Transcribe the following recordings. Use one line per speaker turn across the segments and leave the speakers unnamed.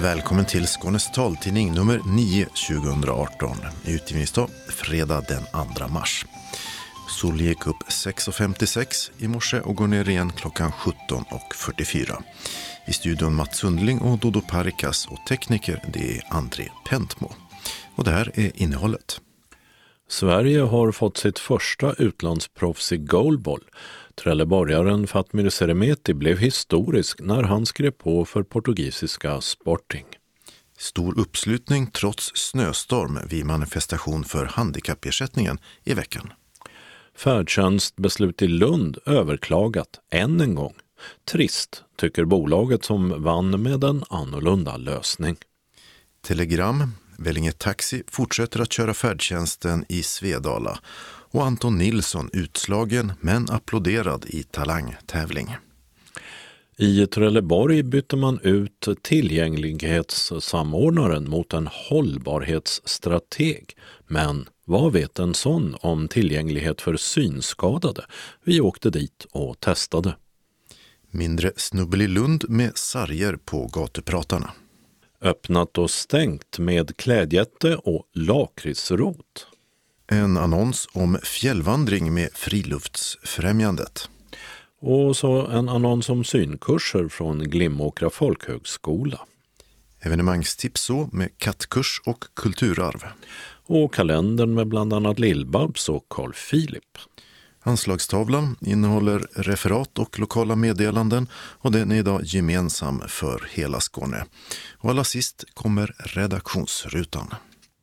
Välkommen till Skånes taltidning nummer 9 2018. Utgivningsdag fredag den 2 mars. Solen gick upp 6.56 i morse och går ner igen klockan 17.44. I studion Mats Sundling och Dodo Parikas och tekniker det är André Pentmo. Och det här är innehållet.
Sverige har fått sitt första utlandsproffs i goalball. Trelleborgaren Fatmir Seremeti blev historisk när han skrev på för portugisiska Sporting.
Stor uppslutning trots snöstorm vid manifestation för handikappersättningen i veckan.
Färdtjänstbeslut i Lund överklagat än en gång. Trist, tycker bolaget som vann med en annorlunda lösning.
Telegram, Vellinge Taxi fortsätter att köra färdtjänsten i Svedala. Och Anton Nilsson utslagen men applåderad i talangtävling.
I Trelleborg bytte man ut tillgänglighetssamordnaren mot en hållbarhetsstrateg. Men vad vet en sån om tillgänglighet för synskadade? Vi åkte dit och testade.
Mindre snubbel i Lund med sarger på gatupratarna.
Öppnat och stängt med klädjätte och lakritsrot.
En annons om fjällvandring med Friluftsfrämjandet.
Och så en annons om synkurser från Glimåkra folkhögskola.
Evenemangstips så med kattkurs och kulturarv.
Och kalendern med bland annat Lill-Babs och Carl Philip.
Anslagstavlan innehåller referat och lokala meddelanden och den är idag gemensam för hela Skåne. Och allra sist kommer redaktionsrutan.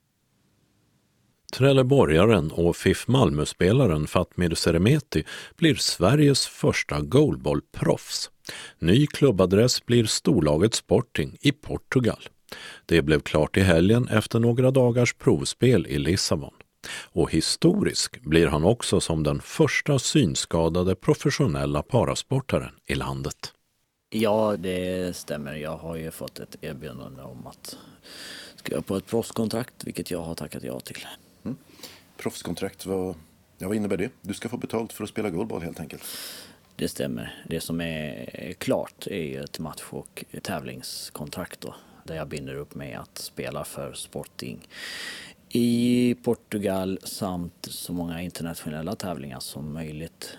Trelleborgaren och FIF Malmö-spelaren Fatmir Seremeti blir Sveriges första goalballproffs. Ny klubbadress blir storlaget Sporting i Portugal. Det blev klart i helgen efter några dagars provspel i Lissabon. Och historisk blir han också som den första synskadade professionella parasportaren i landet.
Ja, det stämmer. Jag har ju fått ett erbjudande om att skriva på ett proffskontrakt, vilket jag har tackat ja till.
Proffskontrakt, vad innebär det? Du ska få betalt för att spela goalball helt enkelt.
Det stämmer. Det som är klart är ju ett match- och tävlingskontrakt då, där jag binder upp med att spela för Sporting i Portugal samt så många internationella tävlingar som möjligt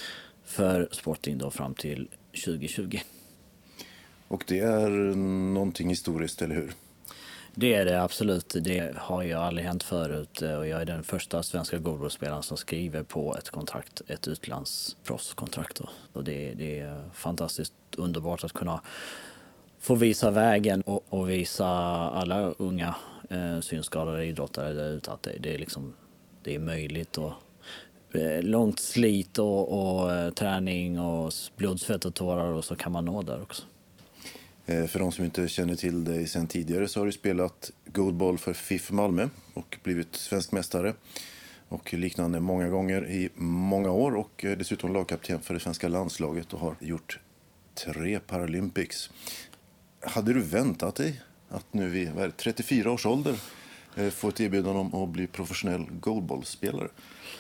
för Sporting då fram till 2020.
Och det är någonting historiskt, eller hur?
Det är det absolut. Det har ju aldrig hänt förut och jag är den första svenska goalballspelaren som skriver på ett kontrakt, ett utlandsproffskontrakt. Och det är fantastiskt underbart att kunna få visa vägen och visa alla unga synskadade idrottare där ute att det är möjligt. Och långt slit och träning och blod, svett och tårar och så kan man nå där också.
För de som inte känner till dig sedan tidigare så har du spelat goalball för FIF Malmö och blivit svensk mästare och liknande många gånger i många år och dessutom lagkapten för det svenska landslaget och har gjort 3 Paralympics. Hade du väntat dig att nu vid 34 års ålder få ett erbjudande om att bli professionell goalballspelare?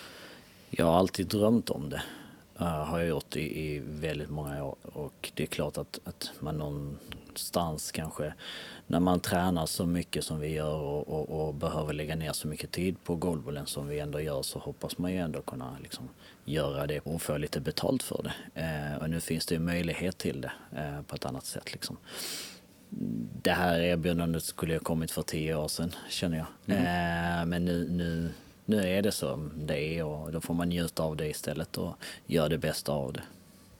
Jag har alltid drömt om det. Har jag gjort i väldigt många år och det är klart att man någonstans kanske när man tränar så mycket som vi gör och behöver lägga ner så mycket tid på goalballen som vi ändå gör så hoppas man ju ändå kunna göra det och få lite betalt för det. Och nu finns det ju möjlighet till det på ett annat sätt liksom. Det här erbjudandet skulle ha kommit för 10 år sedan känner jag. Men nu är det så det är och då får man njuta av det istället och göra det bästa av det.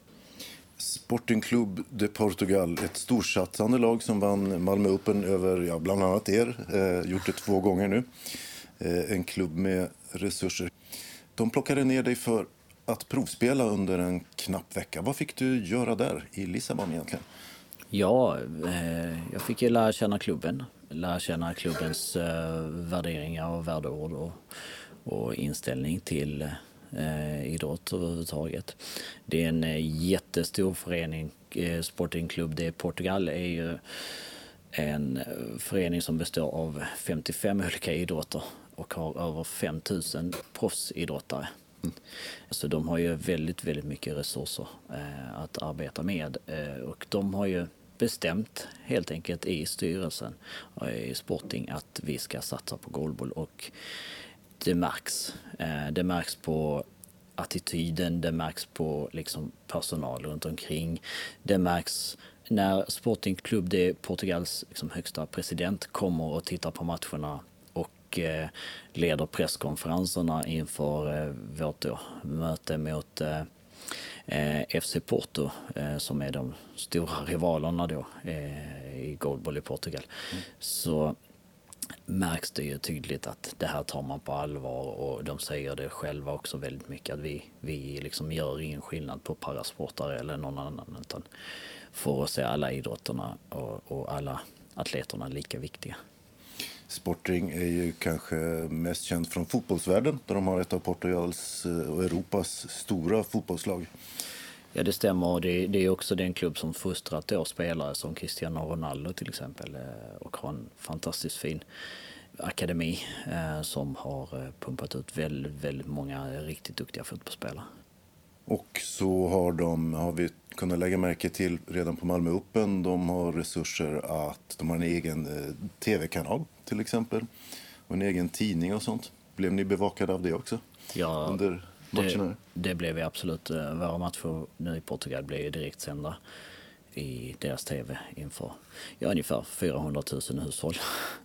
Sporting Club de Portugal, ett storsatsande lag som vann Malmö Open över bland annat gjort det 2 gånger nu. En klubb med resurser. De plockade ner dig för att provspela under en knapp vecka. Vad fick du göra där i Lissabon egentligen?
Ja, jag fick ju lära känna klubben. Lära känna klubbens värderingar och värdeord och inställning till idrott överhuvudtaget. Det är en jättestor förening, Sporting Club de Portugal är ju en förening som består av 55 olika idrotter och har över 5000 proffsidrottare. Så de har ju väldigt, väldigt mycket resurser att arbeta med och de har ju bestämt helt enkelt i styrelsen i Sporting att vi ska satsa på goalball, och det märks. Det märks på attityden, det märks på liksom personal runt omkring. Det märks när Sporting Club, det är Portugals liksom högsta president, kommer och tittar på matcherna och leder presskonferenserna inför vårt möte mot FC Porto, som är de stora rivalerna då i goalball i Portugal. Så märks det ju tydligt att det här tar man på allvar, och de säger det själva också väldigt mycket, att vi liksom gör ingen skillnad på parasportare eller någon annan, utan får se alla idrotterna och alla atleterna lika viktiga.
Sporting är ju kanske mest känd från fotbollsvärlden, där de har ett av Portugals och Europas stora fotbollslag.
Ja, det stämmer. Det är också den klubb som fostrat då spelare som Cristiano Ronaldo till exempel, och har en fantastiskt fin akademi som har pumpat ut väldigt, väldigt många riktigt duktiga fotbollsspelare.
Och så har vi kunnat lägga märke till redan på Malmö Open. De har resurser att de har en egen tv-kanal till exempel, och en egen tidning och sånt. Blev ni bevakade av det också?
Ja,
under matcherna?
Det blev vi absolut. Våra matcher nu i Portugal blev direkt sända i deras tv inför ungefär 400 000 hushåll.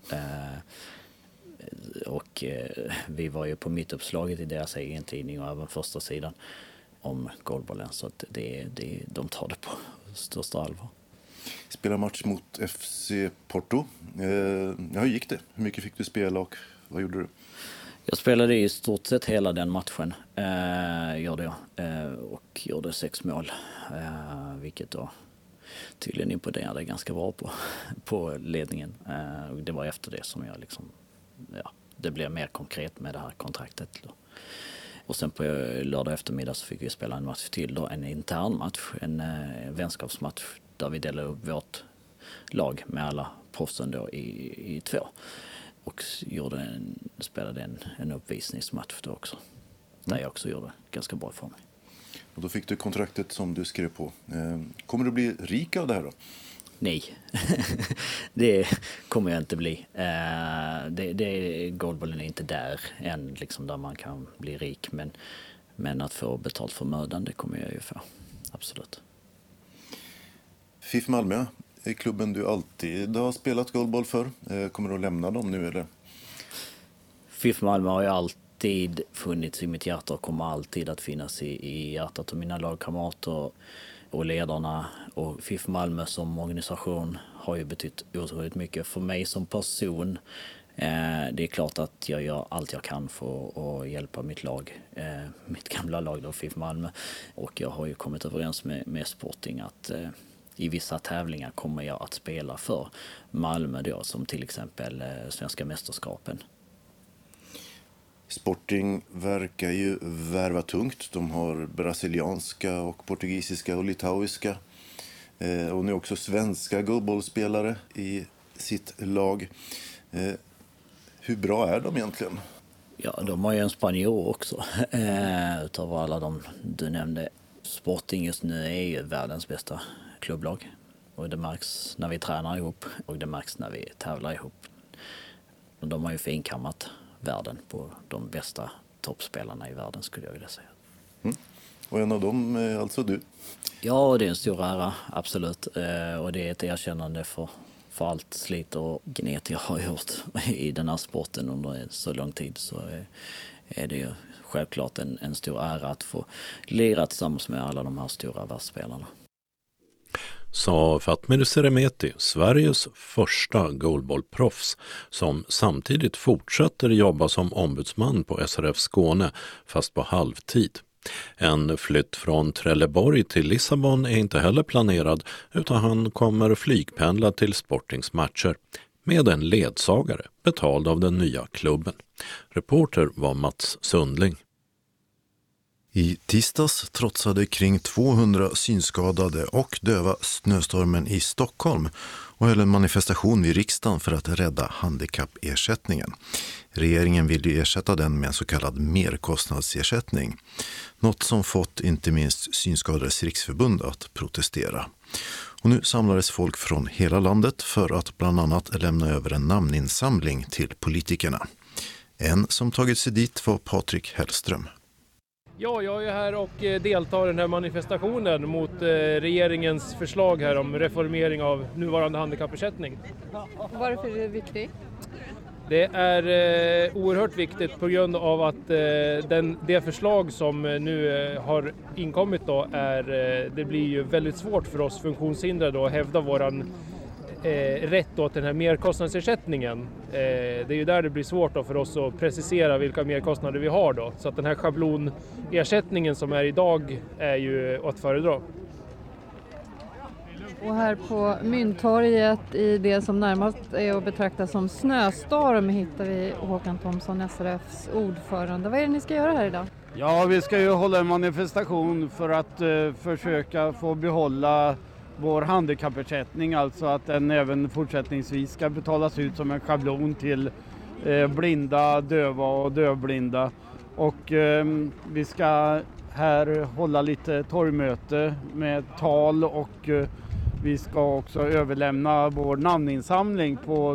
Och vi var ju på mittuppslaget i deras egen tidning och även första sidan om goalballen, så att de tar det på största allvar.
Spela match mot FC Porto. Hur gick det? Hur mycket fick du spela och vad gjorde du?
Jag spelade i stort sett hela den matchen, gjorde jag, och gjorde 6 mål, vilket då tydligen imponerade ganska bra på ledningen. Det var efter det som jag liksom, det blev mer konkret med det här kontraktet då. Och sen på lördag eftermiddag så fick vi spela en match till då, en intern match, en vänskapsmatch där vi delade upp vårt lag med alla proffsen då i 2. Och spelade en uppvisningsmatch då också, där jag också gjorde ganska bra för mig.
Och då fick du kontraktet som du skrev på. Kommer du bli rik av det här då?
Nej, det kommer jag inte bli. Goalballen är inte där än, liksom, där man kan bli rik. Men att få betalt för mödan, det kommer jag ju få. Absolut.
FIF Malmö är klubben du alltid har spelat goalball för. Kommer du att lämna dem nu eller?
FIF Malmö har ju alltid funnits i mitt hjärta och kommer alltid att finnas i hjärtat av mina lagkamrater och ledarna, och FIF Malmö som organisation har ju betytt otroligt mycket för mig som person. Det är klart att jag gör allt jag kan för att hjälpa mitt lag, mitt gamla lag då, FIF Malmö, och jag har ju kommit överens med Sporting att i vissa tävlingar kommer jag att spela för Malmö då, som till exempel Svenska mästerskapen.
Sporting verkar ju värva tungt. De har brasilianska och portugisiska och litauiska. Och nu också svenska goalballspelare i sitt lag. Hur bra är de egentligen?
Ja, de har ju en spanjor också. Utav alla de du nämnde. Sporting just nu är ju världens bästa klubblag. Och det märks när vi tränar ihop och det märks när vi tävlar ihop. Och de har ju finkammat världen på de bästa toppspelarna i världen, skulle jag vilja säga.
Och en av dem är alltså du?
Ja, det är en stor ära, absolut. Och det är ett erkännande för allt slit och gnet jag har gjort i den här sporten under så lång tid, så är det ju självklart en stor ära att få lira tillsammans med alla de här stora världsspelarna.
Sa Fatmir Seremeti, Sveriges första goalballproffs, som samtidigt fortsätter jobba som ombudsman på SRF Skåne, fast på halvtid. En flytt från Trelleborg till Lissabon är inte heller planerad, utan han kommer flygpendla till Sportings matcher med en ledsagare betald av den nya klubben. Reporter var Mats Sundling.
I tisdags trotsade kring 200 synskadade och döva snöstormen i Stockholm och höll en manifestation vid riksdagen för att rädda handikappersättningen. Regeringen vill ju ersätta den med en så kallad merkostnadsersättning. Något som fått inte minst Synskadades riksförbund att protestera. Och nu samlades folk från hela landet för att bland annat lämna över en namninsamling till politikerna. En som tagit sig dit var Patrik Hellström.
Ja, jag är här och deltar i den här manifestationen mot regeringens förslag här om reformering av nuvarande handikappersättning.
Varför är det viktigt?
Det är oerhört viktigt på grund av att det förslag som nu har inkommit då det blir ju väldigt svårt för oss funktionshindrade att hävda våran rätt då till den här merkostnadsersättningen. Det är ju där det blir svårt då för oss att precisera vilka merkostnader vi har då. Så att den här schablonersättningen som är idag är ju att föredra.
Och här på Mynttorget i det som närmast är att betrakta som snöstorm hittar vi Håkan Thomsson, SRFs ordförande. Vad är det ni ska göra här idag?
Ja, vi ska ju hålla en manifestation för att försöka få behålla vår handikappersättning, alltså att den även fortsättningsvis ska betalas ut som en schablon till blinda, döva och dövblinda. Och vi ska här hålla lite torgmöte med tal och vi ska också överlämna vår namninsamling på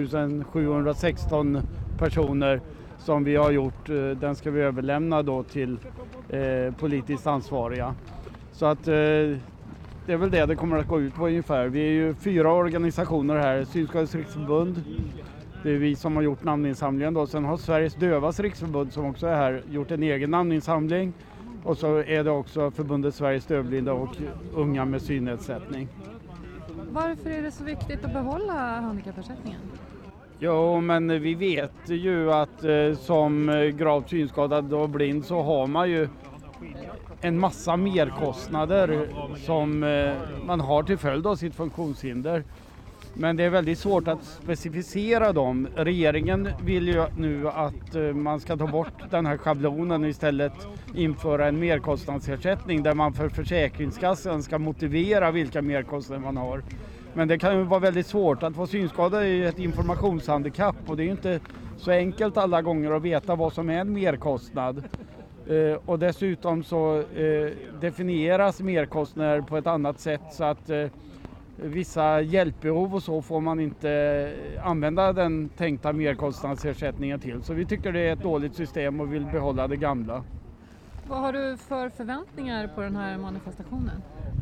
2716 personer som vi har gjort. Den ska vi överlämna då till politiskt ansvariga. Så att det är väl det kommer att gå ut på ungefär. Vi är ju 4 organisationer här. Synskadades riksförbund, det är vi som har gjort namninsamlingen då. Sen har Sveriges dövas riksförbund som också är här gjort en egen namninsamling. Och så är det också förbundet Sveriges dövblinda och unga med synnedsättning.
Varför är det så viktigt att behålla handikappersättningen?
Jo, men vi vet ju att som gravt synskadad och blind så har man ju en massa merkostnader som man har till följd av sitt funktionshinder. Men det är väldigt svårt att specificera dem. Regeringen vill ju nu att man ska ta bort den här schablonen och istället införa en merkostnadsersättning där man för Försäkringskassan ska motivera vilka merkostnader man har. Men det kan ju vara väldigt svårt. Att vara synskadad är ju ett informationshandikapp och det är ju inte så enkelt alla gånger att veta vad som är en merkostnad. Och dessutom så definieras merkostnader på ett annat sätt så att vissa hjälpbehov och så får man inte använda den tänkta merkostnadsersättningen till. Så vi tycker det är ett dåligt system och vill behålla det gamla.
Vad har du för förväntningar på den här manifestationen?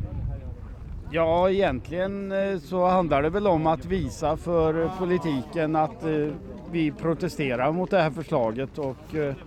Ja, egentligen så handlar det väl om att visa för politiken att vi protesterar mot det här förslaget och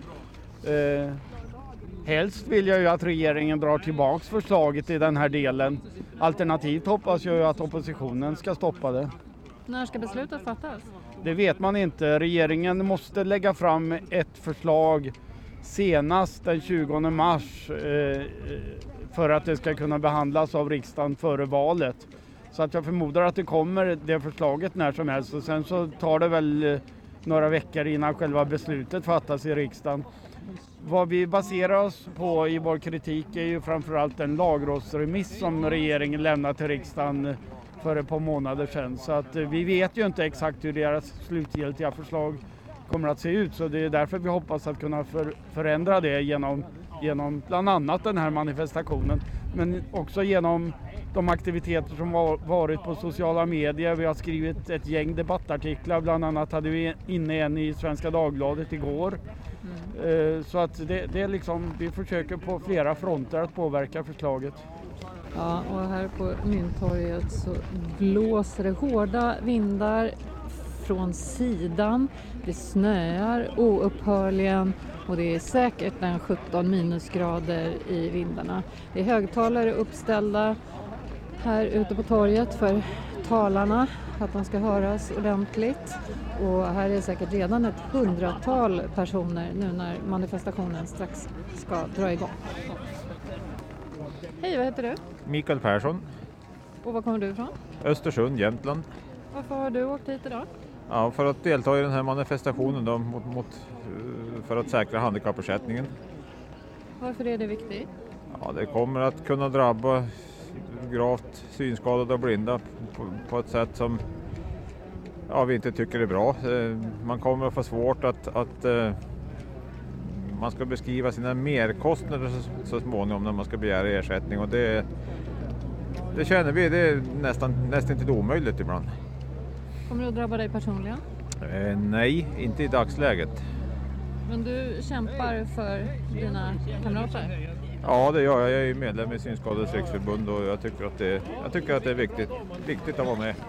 helst vill jag ju att regeringen drar tillbaks förslaget i den här delen. Alternativt hoppas jag ju att oppositionen ska stoppa det.
När ska beslutet fattas?
Det vet man inte. Regeringen måste lägga fram ett förslag senast den 20 mars för att det ska kunna behandlas av riksdagen före valet. Så att jag förmodar att det kommer det förslaget när som helst och sen så tar det väl några veckor innan själva beslutet fattas i riksdagen. Vad vi baserar oss på i vår kritik är ju framförallt en lagrådsremiss som regeringen lämnade till riksdagen för ett par månader sedan. Så att vi vet ju inte exakt hur deras slutgiltiga förslag kommer att se ut. Så det är därför vi hoppas att kunna förändra det genom bland annat den här manifestationen. Men också genom de aktiviteter som varit på sociala medier. Vi har skrivit ett gäng debattartiklar. Bland annat hade vi inne en i Svenska Dagbladet igår. Så att det är liksom, vi försöker på flera fronter att påverka förslaget.
Ja, och här på Mynttorget så blåser det hårda vindar från sidan. Det snöar oupphörligen och det är säkert en 17 minusgrader i vindarna. Det är högtalare uppställda här ute på torget för talarna, att de ska höras ordentligt. Och här är säkert redan ett 100-tal personer nu när manifestationen strax ska dra igång. Hej, vad heter du?
Mikael Persson,
Och var kommer du ifrån?
Östersund, Jämtland.
Varför har du åkt hit idag?
Ja, för att delta i den här manifestationen då, för att säkra handikappersättningen.
Varför är det viktigt?
Ja, det kommer att kunna drabba gravt synskadade och blinda på ett sätt som vi inte tycker är bra. Man kommer att få svårt att man ska beskriva sina merkostnader så småningom när man ska begära ersättning och det det känner vi. Det är nästan inte omöjligt ibland.
Kommer det att drabba dig personligen?
Nej, inte i dagsläget.
Men du kämpar för dina kamrater?
Ja, det gör jag. Jag är medlem i Synskadades riksförbund och jag tycker att det är viktigt att vara med.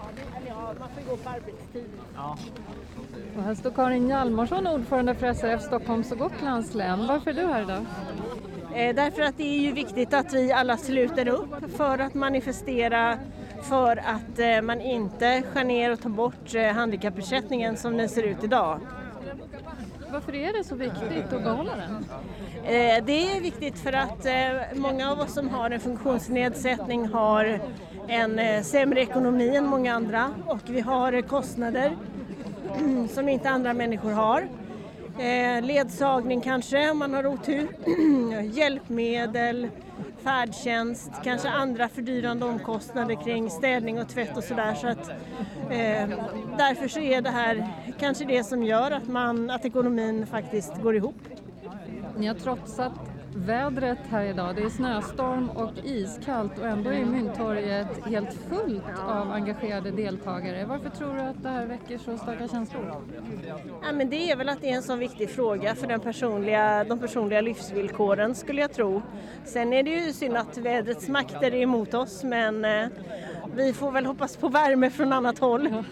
Och här står Karin Hjalmarsson, ordförande för SRF Stockholms och Gotlands län. Varför är du här idag?
Därför att det är ju viktigt att vi alla sluter upp för att manifestera för att man inte skär ner och tar bort handikappersättningen som den ser ut idag.
Varför är det så viktigt att behålla den?
Det är viktigt för att många av oss som har en funktionsnedsättning har en sämre ekonomi än många andra och vi har kostnader som inte andra människor har. Ledsagning kanske om man har otur, hjälpmedel, färdtjänst, kanske andra fördyrande omkostnader kring städning och tvätt och sådär. Så att, därför så är det här kanske det som gör att ekonomin faktiskt går ihop.
Ni har trotsat vädret här idag. Det är snöstorm och iskallt och ändå är Mynttorget helt fullt av engagerade deltagare. Varför tror du att det här väcker så starka känslor?
Ja, men det är väl att det är en så viktig fråga för de personliga livsvillkoren skulle jag tro. Sen är det ju synd att vädrets makter är emot oss, men vi får väl hoppas på värme från annat håll.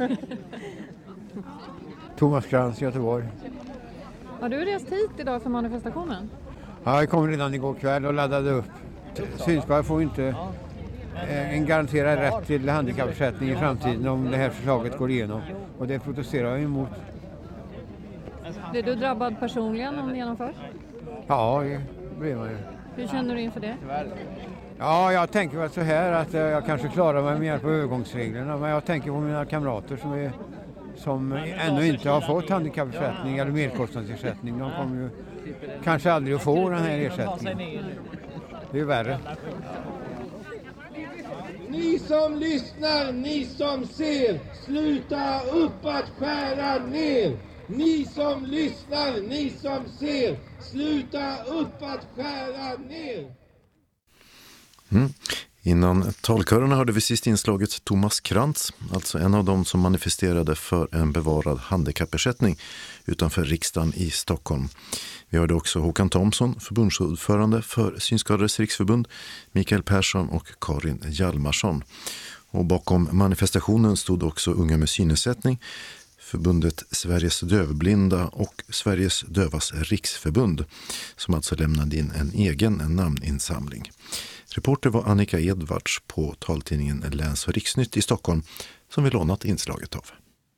Thomas Krantz, Göteborg.
Har du rest hit idag för manifestationen?
Ja, jag kom redan igår kväll och laddade upp. Synskadade får inte en garanterad rätt till handikappersättning i framtiden om det här förslaget går igenom. Och det protesterar jag emot.
Blir du drabbad personligen om det genomförs?
Ja, det blir man ju.
Hur känner du inför det?
Ja, jag tänker väl så här att jag kanske klarar mig med hjälp av övergångsreglerna. Men jag tänker på mina kamrater som ännu inte har fått handikappersättning eller merkostnadsersättning. De kommer ju kanske aldrig att få den här ersättningen. Det är ju värre.
Ni som lyssnar, ni som ser, sluta upp att skära ner. Ni som lyssnar, ni som ser, sluta upp att skära ner.
Innan talkörerna hörde vi sist inslaget Thomas Krantz, alltså en av dem som manifesterade för en bevarad handikappersättning utanför riksdagen i Stockholm. Vi hörde också Håkan Thomsson, förbundsordförande för Synskadades riksförbund, Mikael Persson och Karin Hjalmarsson. Och bakom manifestationen stod också Unga med synnedsättning, förbundet Sveriges dövblinda och Sveriges dövas riksförbund, som alltså lämnade in en egen namninsamling. Reporter var Annika Edvards på taltidningen Läns- och Riksnytt i Stockholm, som vi lånat inslaget av.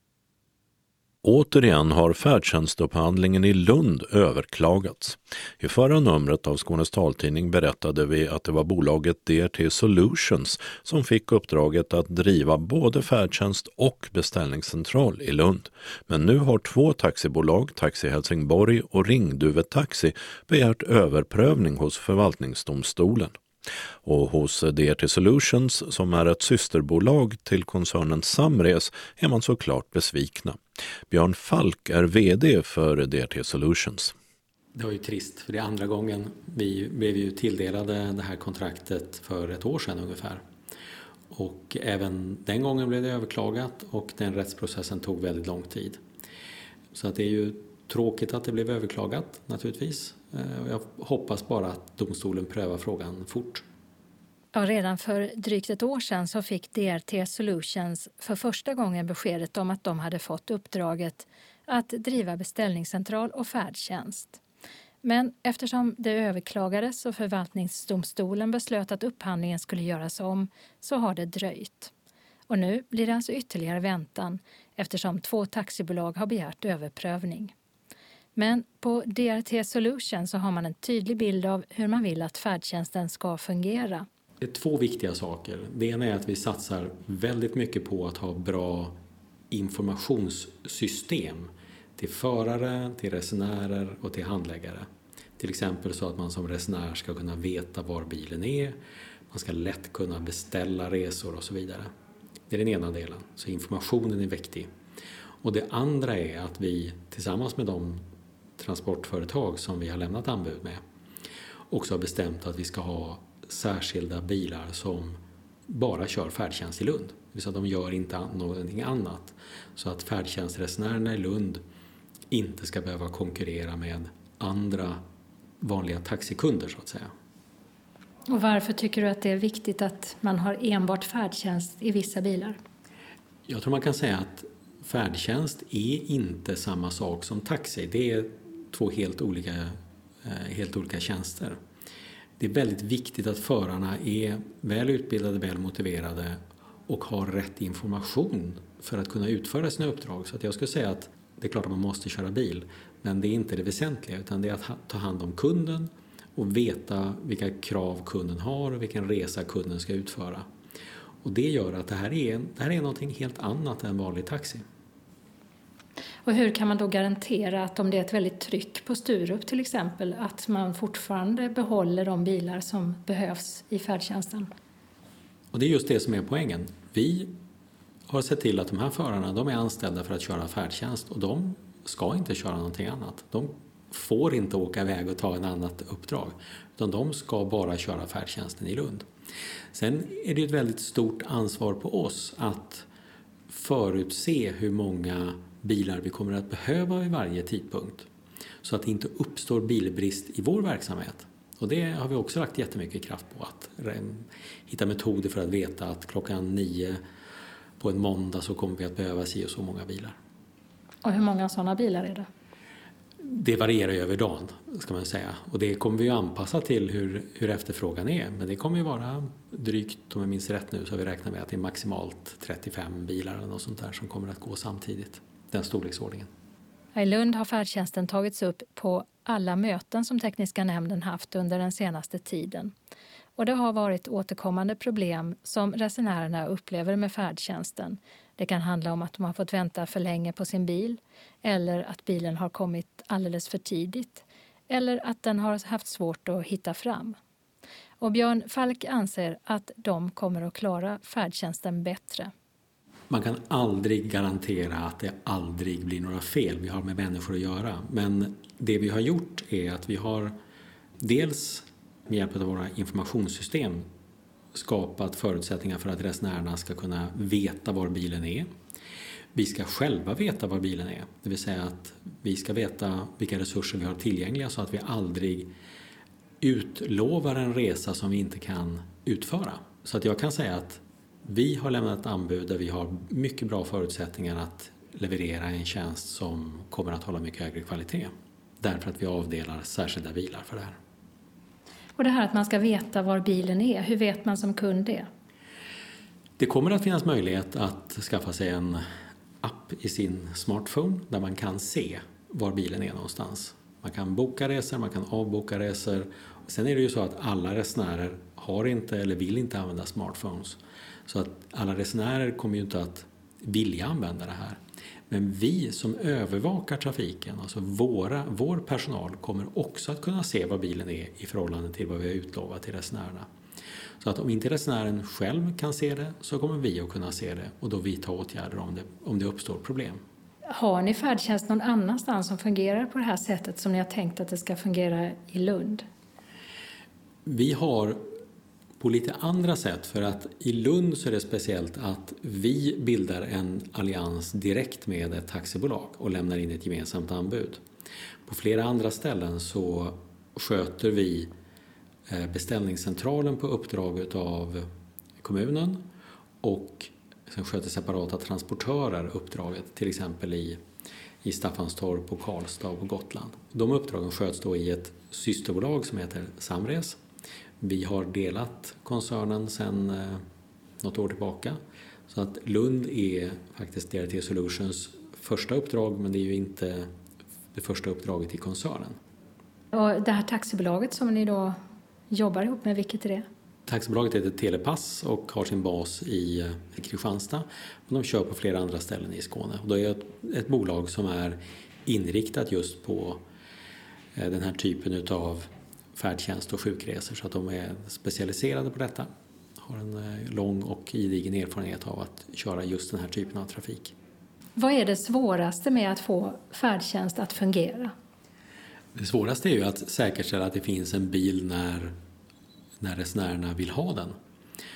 Återigen har färdtjänstupphandlingen i Lund överklagats. I förra numret av Skånes taltidning berättade vi att det var bolaget DRT Solutions som fick uppdraget att driva både färdtjänst och beställningscentral i Lund. Men nu har 2 taxibolag, Taxi Helsingborg och Ringduve Taxi, begärt överprövning hos förvaltningsdomstolen. Och hos DRT Solutions, som är ett systerbolag till koncernen Samres, är man såklart besvikna. Björn Falk är vd för DRT Solutions.
Det var ju trist, för det är andra gången. Vi blev ju tilldelade det här kontraktet för ett år sedan ungefär. Och även den gången blev det överklagat och den rättsprocessen tog väldigt lång tid. Så att det är ju tråkigt att det blev överklagat naturligtvis. Jag hoppas bara att domstolen prövar frågan fort.
Ja, redan för drygt ett år sedan så fick DRT Solutions för första gången beskedet om att de hade fått uppdraget att driva beställningscentral och färdtjänst. Men eftersom det överklagades och förvaltningsdomstolen beslöt att upphandlingen skulle göras om, så har det dröjt. Och nu blir det alltså ytterligare väntan eftersom 2 taxibolag har begärt överprövning. Men på DRT Solutions så har man en tydlig bild av hur man vill att färdtjänsten ska fungera.
Det är 2 viktiga saker. Det ena är att vi satsar väldigt mycket på att ha bra informationssystem till förare, till resenärer och till handläggare. Till exempel så att man som resenär ska kunna veta var bilen är, man ska lätt kunna beställa resor och så vidare. Det är den ena delen, så informationen är viktig. Och det andra är att vi tillsammans med de transportföretag som vi har lämnat anbud med också har bestämt att vi ska ha särskilda bilar som bara kör färdtjänst i Lund. Det vill säga de gör inte någonting annat. Så att färdtjänstresenärerna i Lund inte ska behöva konkurrera med andra vanliga taxikunder så att säga.
Och varför tycker du att det är viktigt att man har enbart färdtjänst i vissa bilar?
Jag tror man kan säga att färdtjänst är inte samma sak som taxi. Det är två helt olika tjänster. Det är väldigt viktigt att förarna är väl utbildade, väl motiverade och har rätt information för att kunna utföra sina uppdrag. Så att jag skulle säga att det är klart att man måste köra bil, men det är inte det väsentliga, utan det är att ta hand om kunden och veta vilka krav kunden har och vilken resa kunden ska utföra. Och det gör att det här är någonting helt annat än vanlig taxi.
Och hur kan man då garantera att om det är ett väldigt tryck på Sturup till exempel, att man fortfarande behåller de bilar som behövs i färdtjänsten?
Och det är just det som är poängen. Vi har sett till att de här förarna, de är anställda för att köra färdtjänst och de ska inte köra någonting annat. De får inte åka iväg och ta en annat uppdrag, utan de ska bara köra färdtjänsten i Lund. Sen är det ett väldigt stort ansvar på oss att förutse hur många bilar vi kommer att behöva vid varje tidpunkt, så att det inte uppstår bilbrist i vår verksamhet. Och det har vi också lagt jättemycket kraft på, att hitta metoder för att veta att klockan 9 på en måndag så kommer vi att behöva se så många bilar.
Och hur många sådana bilar är det?
Det varierar ju över dagen, ska man säga. Och det kommer vi ju anpassa till hur efterfrågan är. Men det kommer ju vara drygt, om jag minns rätt nu, så vi räknar med att det är maximalt 35 bilar eller något sånt där som kommer att gå samtidigt. Den storleksordningen.
I Lund har färdtjänsten tagits upp på alla möten som tekniska nämnden haft under den senaste tiden. Och det har varit återkommande problem som resenärerna upplever med färdtjänsten. Det kan handla om att de har fått vänta för länge på sin bil, eller att bilen har kommit alldeles för tidigt, eller att den har haft svårt att hitta fram. Och Björn Falk anser att de kommer att klara färdtjänsten bättre.
Man kan aldrig garantera att det aldrig blir några fel. Vi har med människor att göra. Men det vi har gjort är att vi har dels med hjälp av våra informationssystem skapat förutsättningar för att resenärerna ska kunna veta var bilen är. Vi ska själva veta var bilen är. Det vill säga att vi ska veta vilka resurser vi har tillgängliga så att vi aldrig utlovar en resa som vi inte kan utföra. Så att jag kan säga att vi har lämnat ett anbud där vi har mycket bra förutsättningar att leverera en tjänst som kommer att hålla mycket högre kvalitet. Därför att vi avdelar särskilda bilar för det här.
Och det här att man ska veta var bilen är, hur vet man som kund det?
Det kommer att finnas möjlighet att skaffa sig en app i sin smartphone där man kan se var bilen är någonstans. Man kan boka resor, man kan avboka resor. Sen är det ju så att alla resenärer har inte eller vill inte använda smartphones. Så att alla resenärer kommer ju inte att vilja använda det här. Men vi som övervakar trafiken, alltså vår personal, kommer också att kunna se vad bilen är i förhållande till vad vi har utlovat till resenärerna. Så att om inte resenären själv kan se det så kommer vi att kunna se det och då vidta åtgärder om det uppstår problem.
Har ni färdtjänst någon annanstans som fungerar på det här sättet som ni har tänkt att det ska fungera i Lund?
Vi har på lite andra sätt, för att i Lund så är det speciellt att vi bildar en allians direkt med ett taxibolag och lämnar in ett gemensamt anbud. På flera andra ställen så sköter vi beställningscentralen på uppdrag av kommunen och sen sköter separata transportörer uppdraget, till exempel i Staffanstorp, och Karlstad och på Gotland. De uppdragen sköts då i ett systerbolag som heter Samres. Vi har delat koncernen sedan något år tillbaka. Så att Lund är faktiskt DRT Solutions första uppdrag, men det är ju inte det första uppdraget i koncernen.
Och det här taxibolaget som ni då jobbar ihop med, vilket är det?
Taxibolaget heter Telepass och har sin bas i Kristianstad. Men de kör på flera andra ställen i Skåne. Och det är ett bolag som är inriktat just på den här typen av färdtjänst och sjukresor, så att de är specialiserade på detta. Har en lång och gedigen erfarenhet av att köra just den här typen av trafik.
Vad är det svåraste med att få färdtjänst att fungera?
Det svåraste är ju att säkerställa att det finns en bil när resenärerna vill ha den.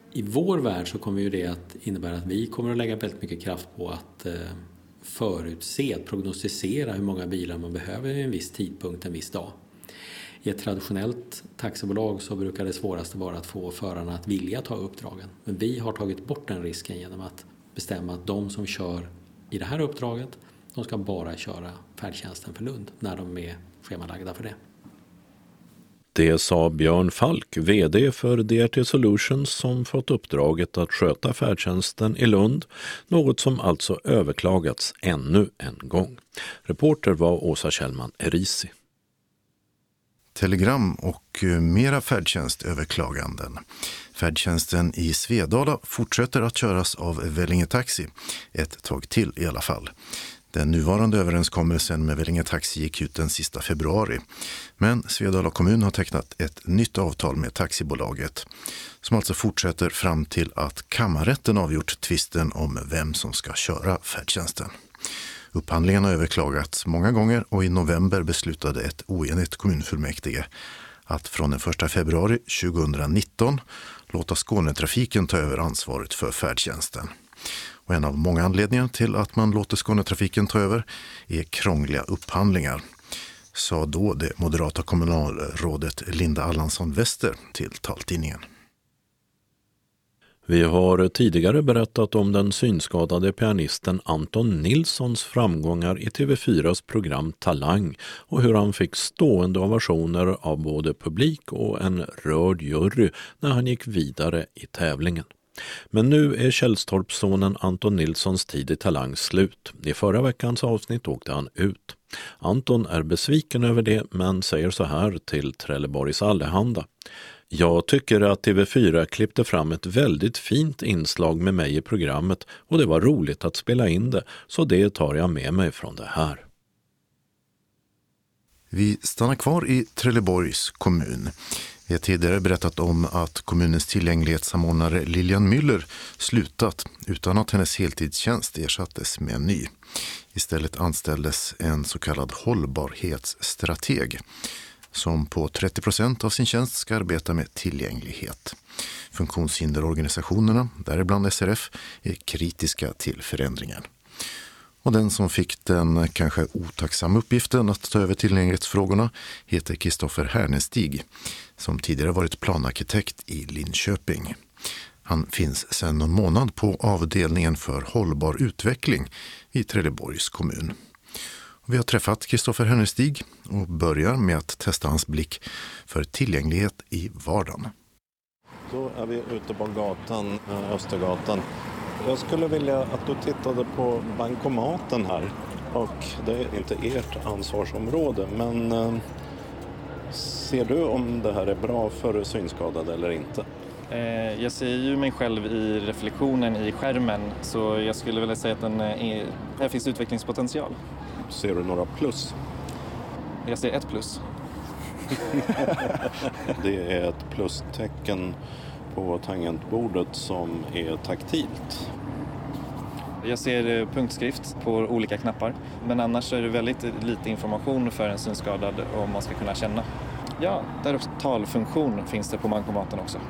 I vår värld så kommer ju det att innebära att vi kommer att lägga väldigt mycket kraft på att förutse, att prognostisera hur många bilar man behöver vid en viss tidpunkt, en viss dag. I ett traditionellt taxibolag så brukar det svåraste vara att få förarna att vilja ta uppdragen. Men vi har tagit bort den risken genom att bestämma att de som kör i det här uppdraget, de ska bara köra färdtjänsten för Lund när de är schemalagda för det.
Det sa Björn Falk, vd för DRT Solutions, som fått uppdraget att sköta färdtjänsten i Lund, något som alltså överklagats ännu en gång. Reporter var Åsa Kjellman Erisi.
Telegram och mera färdtjänstöverklaganden. Färdtjänsten i Svedala fortsätter att köras av Vellinge Taxi, ett tag till i alla fall. Den nuvarande överenskommelsen med Vellinge Taxi gick ut den sista februari. Men Svedala kommun har tecknat ett nytt avtal med taxibolaget som alltså fortsätter fram till att kammarrätten avgjort tvisten om vem som ska köra färdtjänsten. Upphandlingen har överklagats många gånger och i november beslutade ett oenigt kommunfullmäktige att från den 1 februari 2019 låta Skånetrafiken ta över ansvaret för färdtjänsten. Och en av många anledningar till att man låter Skånetrafiken ta över är krångliga upphandlingar, sa då det moderata kommunalrådet Linda Allansson Wester till Taltidningen.
Vi har tidigare berättat om den synskadade pianisten Anton Nilssons framgångar i TV4s program Talang och hur han fick stående ovationer av både publik och en rörd jury när han gick vidare i tävlingen. Men nu är Källstorpssonen Anton Nilssons tid i Talang slut. I förra veckans avsnitt åkte han ut. Anton är besviken över det men säger så här till Trelleborgs Allehanda. Jag tycker att TV4 klippte fram ett väldigt fint inslag med mig i programmet och det var roligt att spela in det, så det tar jag med mig från det här.
Vi stannar kvar i Trelleborgs kommun. Vi har tidigare berättat om att kommunens tillgänglighetssamordnare Lilian Müller slutat utan att hennes heltidstjänst ersattes med en ny. Istället anställdes en så kallad hållbarhetsstrateg som på 30% av sin tjänst ska arbeta med tillgänglighet. Funktionshinderorganisationerna, däribland SRF, är kritiska till förändringen. Och den som fick den kanske otacksamma uppgiften att ta över tillgänglighetsfrågorna heter Kristoffer Härnestig, som tidigare varit planarkitekt i Linköping. Han finns sedan någon månad på avdelningen för hållbar utveckling i Trelleborgs kommun. Vi har träffat Kristoffer Härnestig och börjar med att testa hans blick för tillgänglighet i vardagen.
Då är vi ute på gatan, Östergatan. Jag skulle vilja att du tittade på bankomaten här. Och det är inte ert ansvarsområde, men ser du om det här är bra för synskadade eller inte?
Jag ser ju mig själv i reflektionen i skärmen, så jag skulle vilja säga att här finns utvecklingspotential.
Ser du några plus?
Jag ser ett plus.
Det är ett plustecken på tangentbordet som är taktilt.
Jag ser punktskrift på olika knappar, men annars är det väldigt lite information för en synskadad om man ska kunna känna. Ja, där också talfunktion finns det på bankomaten också.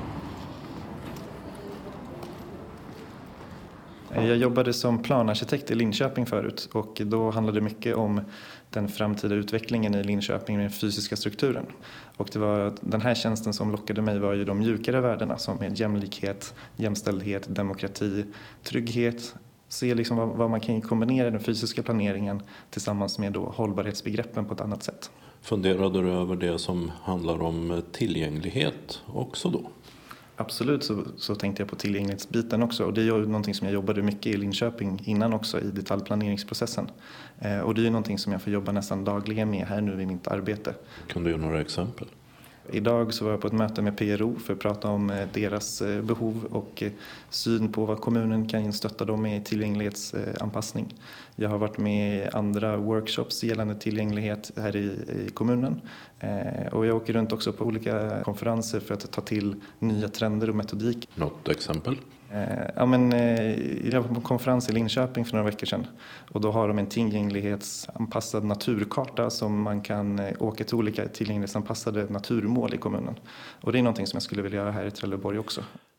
Jag jobbade som planarkitekt i Linköping förut och då handlade det mycket om den framtida utvecklingen i Linköping med den fysiska strukturen. Och det var den här tjänsten som lockade mig var ju de mjukare värdena som är jämlikhet, jämställdhet, demokrati, trygghet. Se liksom vad man kan kombinera den fysiska planeringen tillsammans med då hållbarhetsbegreppen på ett annat sätt.
Funderade du över det som handlar om tillgänglighet också då?
Absolut så tänkte jag på tillgänglighetsbiten också, och det är ju någonting som jag jobbade mycket i Linköping innan också i detaljplaneringsprocessen. Och det är ju någonting som jag får jobba nästan dagligen med här nu i mitt arbete.
Kan du ge några exempel?
Idag så var jag på ett möte med PRO för att prata om deras behov och syn på vad kommunen kan stötta dem med i tillgänglighetsanpassning. Jag har varit med i andra workshops gällande tillgänglighet här i kommunen. Och jag åker runt också på olika konferenser för att ta till nya trender och metodik.
Något exempel?
Jag var på en konferens i Linköping för några veckor sedan. Och då har de en tillgänglighetsanpassad naturkarta som man kan åka till olika tillgänglighetsanpassade naturmål i kommunen. Och det är någonting som jag skulle vilja göra här i Trelleborg också.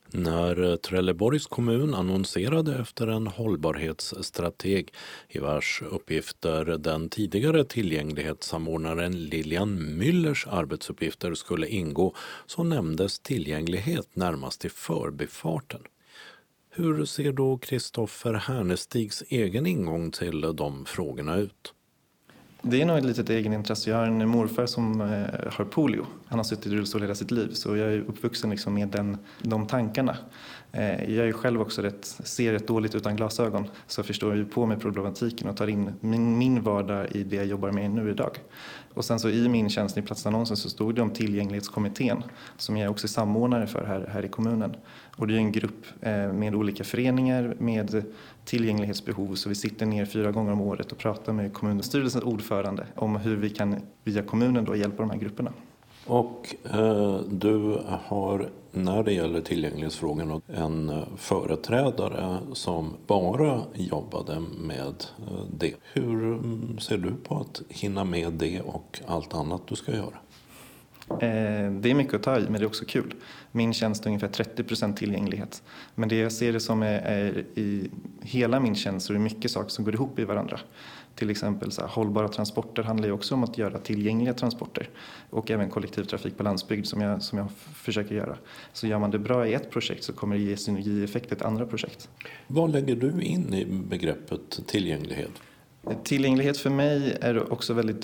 När Trelleborgs kommun annonserade efter en hållbarhetsstrateg i vars uppgifter den tidigare tillgänglighetssamordnaren Lilian Müllers arbetsuppgifter skulle ingå, så nämndes tillgänglighet närmast i förbifarten. Hur ser då Kristoffer Härnestigs egen ingång till de frågorna ut?
Det är nog ett litet egenintresse. Jag har en morfar som har polio. Han har suttit i rullstol hela sitt liv, så jag är uppvuxen liksom med de tankarna. Jag är själv också ser rätt dåligt utan glasögon, så förstår ju på med problematiken och tar in min vardag i det jag jobbar med nu idag. Och sen så i min tjänst i platsannonsen så stod det om tillgänglighetskommittén som jag också är samordnare för här i kommunen. Och det är en grupp med olika föreningar med tillgänglighetsbehov, så vi sitter ner 4 gånger om året och pratar med kommunstyrelsens ordförande om hur vi kan via kommunen då hjälpa de här grupperna.
Och du har, när det gäller tillgänglighetsfrågorna, en företrädare som bara jobbade med det. Hur ser du på att hinna med det och allt annat du ska göra?
Det är mycket att ta i, men det är också kul. Min tjänst är ungefär 30% tillgänglighet. Men det jag ser det som är i hela min tjänst, så är det mycket saker som går ihop i varandra. Till exempel så här, hållbara transporter handlar ju också om att göra tillgängliga transporter. Och även kollektivtrafik på landsbygd som jag försöker göra. Så gör man det bra i ett projekt så kommer det ge synergieffekt i ett andra projekt.
Vad lägger du in i begreppet tillgänglighet?
Tillgänglighet för mig är också väldigt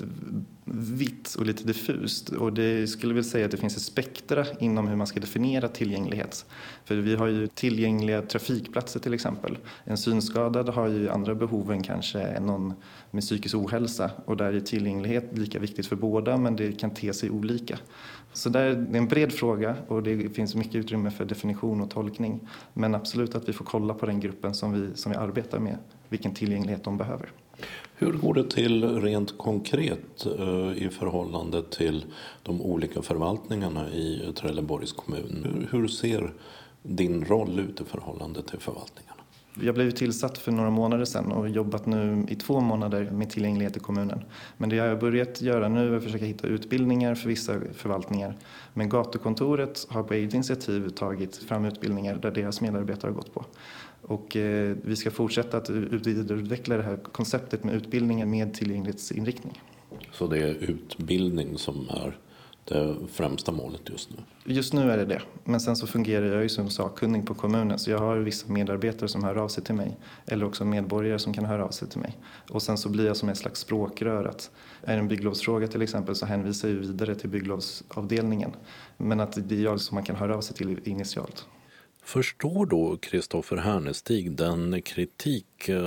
vitt och lite diffust, och det skulle väl säga att det finns ett spektra inom hur man ska definiera tillgänglighet. För vi har ju tillgängliga trafikplatser till exempel. En synskadad har ju andra behov än kanske någon med psykisk ohälsa, och där är tillgänglighet lika viktigt för båda, men det kan te sig olika. Så det är en bred fråga och det finns mycket utrymme för definition och tolkning, men absolut att vi får kolla på den gruppen som vi arbetar med, vilken tillgänglighet de behöver.
Hur går det till rent konkret i förhållande till de olika förvaltningarna i Trelleborgs kommun? Hur ser din roll ut i förhållande till förvaltningarna?
Jag blev tillsatt för några månader sedan och jobbat nu i 2 månader med tillgänglighet i kommunen. Men det jag har börjat göra nu är att försöka hitta utbildningar för vissa förvaltningar. Men gatukontoret har på eget initiativ tagit fram utbildningar där deras medarbetare har gått på. Och vi ska fortsätta att utveckla det här konceptet med utbildningar med tillgänglighetsinriktning.
Så det är utbildning som är det främsta målet just nu?
Just nu är det. Men sen så fungerar jag ju som sakkunnig på kommunen. Så jag har vissa medarbetare som hör av sig till mig. Eller också medborgare som kan höra av sig till mig. Och sen så blir jag som ett slags språkrör. Att är det en bygglovsfråga till exempel så hänvisar jag vidare till bygglovsavdelningen. Men att det är jag som man kan höra av sig till initialt.
Förstår då Kristoffer Härnestig den kritik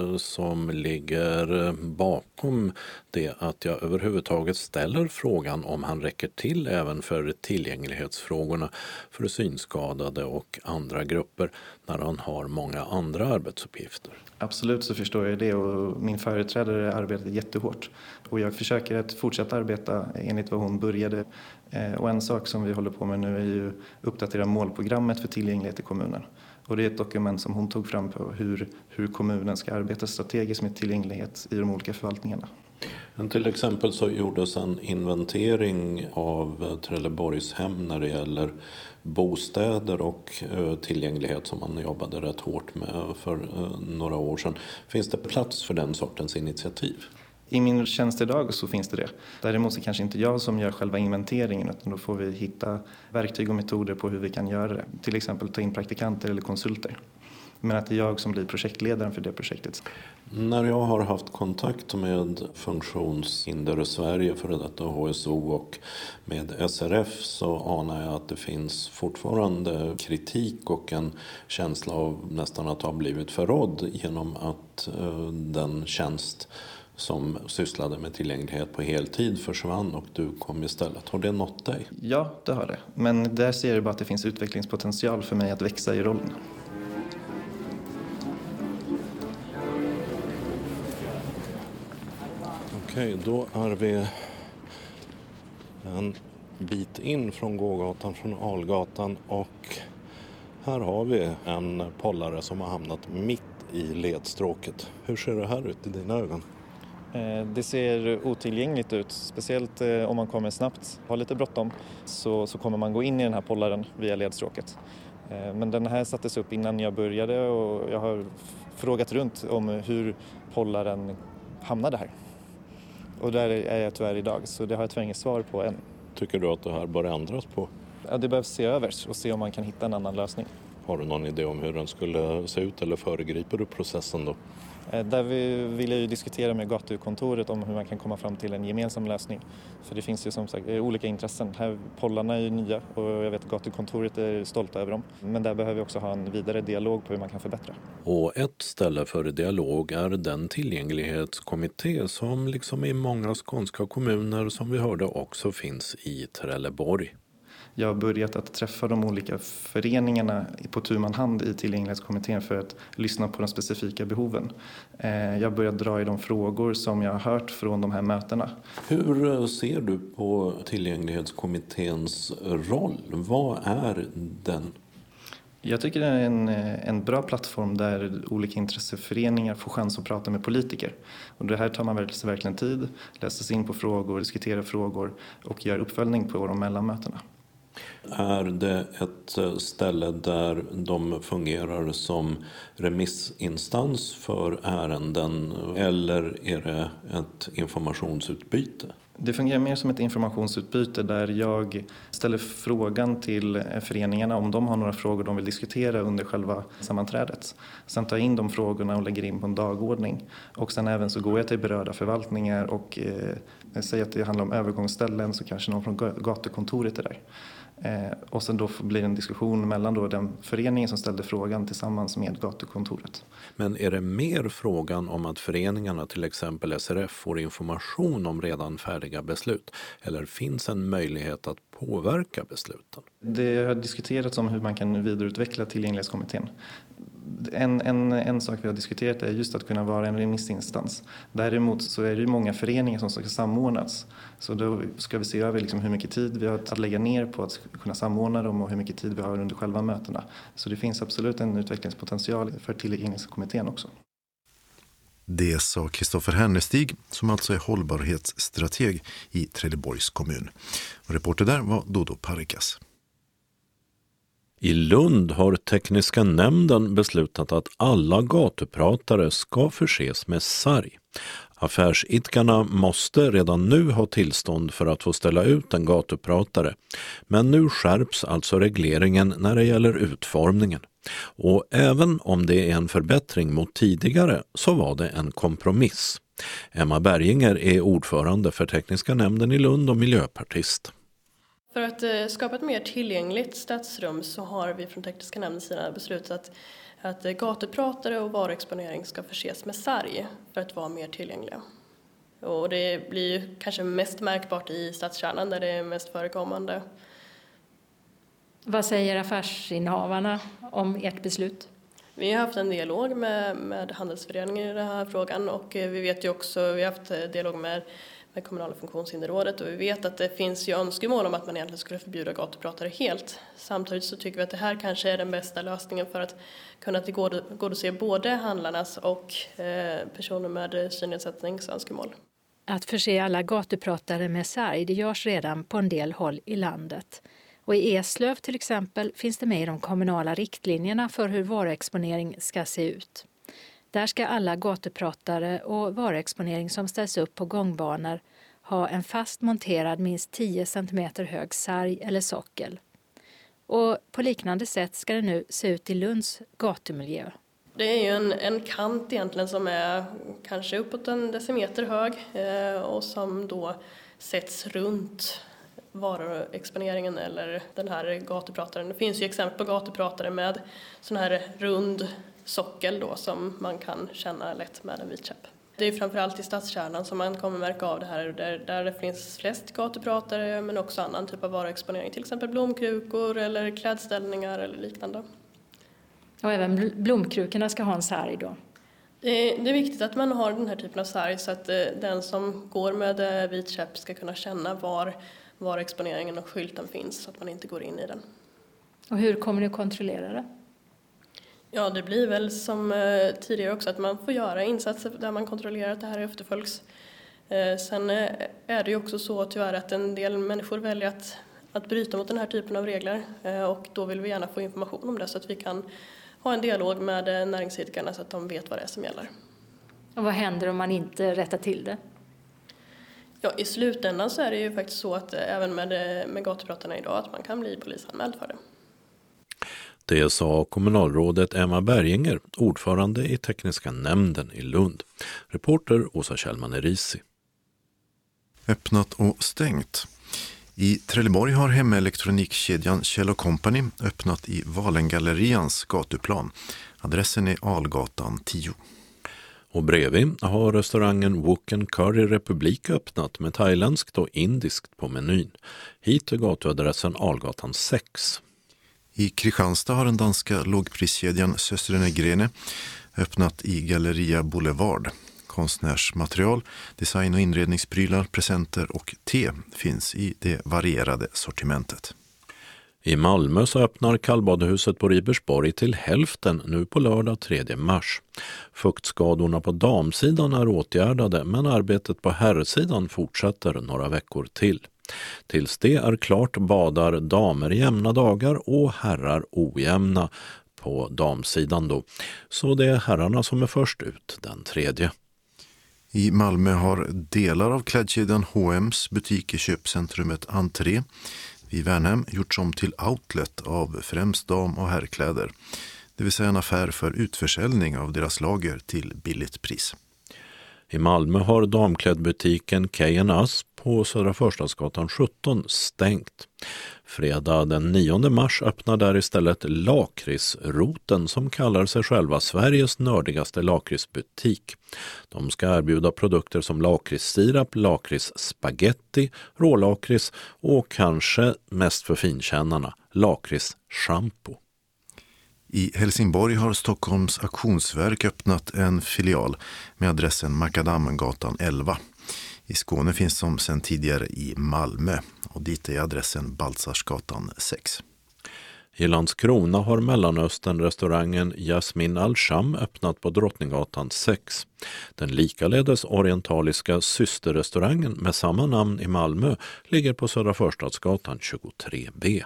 som ligger bakom det att jag överhuvudtaget ställer frågan om han räcker till även för tillgänglighetsfrågorna för synskadade och andra grupper när han har många andra arbetsuppgifter?
Absolut så förstår jag det, och min företrädare arbetar jättehårt. Och jag försöker att fortsätta arbeta enligt vad hon började. Och en sak som vi håller på med nu är ju uppdatera målprogrammet för tillgänglighet i kommunen. Och det är ett dokument som hon tog fram på hur kommunen ska arbeta strategiskt med tillgänglighet i de olika förvaltningarna.
Men till exempel så gjordes en inventering av Trelleborgs hem när det gäller bostäder och tillgänglighet som man jobbade rätt hårt med för några år sedan. Finns det plats för den sortens initiativ?
I min tjänst idag så finns det. Däremot så kanske inte jag som gör själva inventeringen, utan då får vi hitta verktyg och metoder på hur vi kan göra det. Till exempel ta in praktikanter eller konsulter. Men att det är jag som blir projektledaren för det projektet.
När jag har haft kontakt med Funktionshinder Sverige, för detta HSO, och med SRF, så anar jag att det finns fortfarande kritik och en känsla av nästan att ha blivit förrådd genom att den tjänst som sysslade med tillgänglighet på heltid försvann och du kom istället. Har det nått dig?
Ja, det har det. Men där ser jag bara att det finns utvecklingspotential för mig att växa i rollen.
Okej, då är vi en bit in från gågatan, från Algatan, och här har vi en pollare som har hamnat mitt i ledstråket. Hur ser det här ut i dina ögon?
Det ser otillgängligt ut, speciellt om man kommer snabbt, har lite bråttom, så kommer man gå in i den här pollaren via ledstråket.
Men den här sattes upp innan jag började och jag har frågat runt om hur pollaren hamnade här. Och där är jag tyvärr idag, så det har jag tyvärr inget svar på än.
Tycker du att det här bör ändras på?
Ja, det behövs se över och se om man kan hitta en annan lösning.
Har du någon idé om hur den skulle se ut eller föregriper du processen då?
Där vill jag ju diskutera med gatukontoret om hur man kan komma fram till en gemensam lösning. För det finns ju som sagt olika intressen. Här, pollarna är ju nya och jag vet att gatukontoret är stolta över dem. Men där behöver vi också ha en vidare dialog på hur man kan förbättra.
Och ett ställe för dialog är den tillgänglighetskommitté som liksom i många skånska kommuner som vi hörde också finns i Trelleborg.
Jag har börjat att träffa de olika föreningarna på tu man hand i tillgänglighetskommittén för att lyssna på de specifika behoven. Jag har börjat dra i de frågor som jag har hört från de här mötena.
Hur ser du på tillgänglighetskommitténs roll? Vad är den?
Jag tycker det är en bra plattform där olika intresseföreningar får chans att prata med politiker. Och det här tar man verkligen tid, läser sig in på frågor, diskuterar frågor och gör uppföljning på de mellanmötena.
Är det ett ställe där de fungerar som remissinstans för ärenden eller är det ett informationsutbyte?
Det fungerar mer som ett informationsutbyte där jag ställer frågan till föreningarna om de har några frågor de vill diskutera under själva sammanträdet. Sen tar jag in de frågorna och lägger in på en dagordning. Och sen även så går jag till berörda förvaltningar och säger att det handlar om övergångsställen så kanske någon från gatukontoret är där. Och sen då blir det en diskussion mellan då den föreningen som ställde frågan tillsammans med gatukontoret.
Men är det mer frågan om att föreningarna, till exempel SRF, får information om redan färdiga beslut? Eller finns en möjlighet att påverka besluten?
Det har diskuterats om hur man kan vidareutveckla tillgänglighetskommittén. En sak vi har diskuterat är just att kunna vara en remissinstans. Däremot så är det många föreningar som ska samordnas. Så då ska vi se över liksom hur mycket tid vi har att lägga ner på att kunna samordna dem och hur mycket tid vi har under själva mötena. Så det finns absolut en utvecklingspotential för tillgänglighetskommittén också.
Det sa Kristoffer Hennestig som alltså är hållbarhetsstrateg i Trelleborgs kommun. Och reporter där var Dodo Parikas.
I Lund har tekniska nämnden beslutat att alla gatupratare ska förses med sarg. Affärsidkarna måste redan nu ha tillstånd för att få ställa ut en gatupratare. Men nu skärps alltså regleringen när det gäller utformningen. Och även om det är en förbättring mot tidigare så var det en kompromiss. Emma Berginger är ordförande för tekniska nämnden i Lund och miljöpartist.
För att skapa ett mer tillgängligt stadsrum så har vi från tekniska nämndens sida beslutat att gatupratare och varuexponering ska förses med sarg för att vara mer tillgängliga. Och det blir ju kanske mest märkbart i stadskärnan där det är mest förekommande.
Vad säger affärsinnehavarna om ert beslut?
Vi har haft en dialog med handelsföreningen i den här frågan och vi vet ju också, vi har haft dialog med kommunala funktionshinderrådet och vi vet att det finns ju önskemål om att man egentligen skulle förbjuda gatupratare helt. Samtidigt så tycker vi att det här kanske är den bästa lösningen för att kunna tillgodose både handlarnas och personer med synnedsättningsönskemål.
Att förse alla gatupratare med sarg, det görs redan på en del håll i landet. Och i Eslöv till exempel finns det med i de kommunala riktlinjerna för hur varuexponering ska se ut. Där ska alla gatupratare och varuexponering som ställs upp på gångbanor ha en fast monterad minst 10 cm hög sarg eller sockel. Och på liknande sätt ska det nu se ut i Lunds gatumiljö.
Det är ju en kant egentligen som är kanske uppåt en decimeter hög och som då sätts runt varuexponeringen eller den här gatuprataren. Det finns ju exempel på gatupratare med sån här rund sockel då som man kan känna lätt med en vit käpp. Det är framförallt i stadskärnan som man kommer märka av det här där det finns flest gatupratare men också annan typ av varuexponering, till exempel blomkrukor eller klädställningar eller liknande.
Och även blomkrukorna ska ha en sarg då?
Det är viktigt att man har den här typen av sarg så att den som går med vit käpp ska kunna känna var exponeringen och skylten finns så att man inte går in i den.
Och hur kommer ni att kontrollera det?
Ja, det blir väl som tidigare också att man får göra insatser där man kontrollerar att det här efterföljs. Sen är det ju också så tyvärr att en del människor väljer att bryta mot den här typen av regler och då vill vi gärna få information om det så att vi kan ha en dialog med näringsidkarna så att de vet vad det är som gäller.
Och vad händer om man inte rättar till det?
Ja, i slutändan så är det ju faktiskt så att även med gatupratarna idag att man kan bli polisanmäld för det.
Det sa kommunalrådet Emma Berginger, ordförande i tekniska nämnden i Lund. Reporter Åsa Kjellman Erisi.
Öppnat och stängt. I Trelleborg har hemelektronikkedjan Kjell & Company öppnat i Valengallerians gatuplan. Adressen är Algatan 10.
Och bredvid har restaurangen Wok & Curry Republik öppnat med thailändskt och indiskt på menyn. Hit är gatuadressen Algatan 6.
I Kristianstad har den danska lågpriskedjan Søstrene Grene öppnat i Galleria Boulevard. Konstnärsmaterial, design- och inredningsprylar, presenter och te finns i det varierade sortimentet.
I Malmö så öppnar kallbadehuset på Ribersborg till hälften nu på lördag 3 mars. Fuktskadorna på damsidan är åtgärdade men arbetet på herrsidan fortsätter några veckor till. Tills det är klart badar damer jämna dagar och herrar ojämna på damsidan då. Så det är herrarna som är först ut den 3.
I Malmö har delar av klädkedjan H&M's butik i köpcentrumet Entré vid Värnhem gjorts om till outlet av främst dam- och herrkläder. Det vill säga en affär för utförsäljning av deras lager till billigt pris.
I Malmö har damklädbutiken K&S på Södra Förstadsgatan 17 stängt. Fredag den 9 mars öppnar där istället Lakritsroten som kallar sig själva Sveriges nördigaste lakritsbutik. De ska erbjuda produkter som lakritssirap, lakritsspaghetti, rålakrits och kanske mest för finkännarna, lakritsschampo.
I Helsingborg har Stockholms auktionsverk öppnat en filial med adressen Makadamgatan 11. I Skåne finns de sedan tidigare i Malmö och dit är adressen Baltzarsgatan 6.
I Landskrona har Mellanöstern-restaurangen Jasmin Al-Sham öppnat på Drottninggatan 6. Den likaledes orientaliska systerrestaurangen med samma namn i Malmö ligger på Södra Förstadsgatan 23B.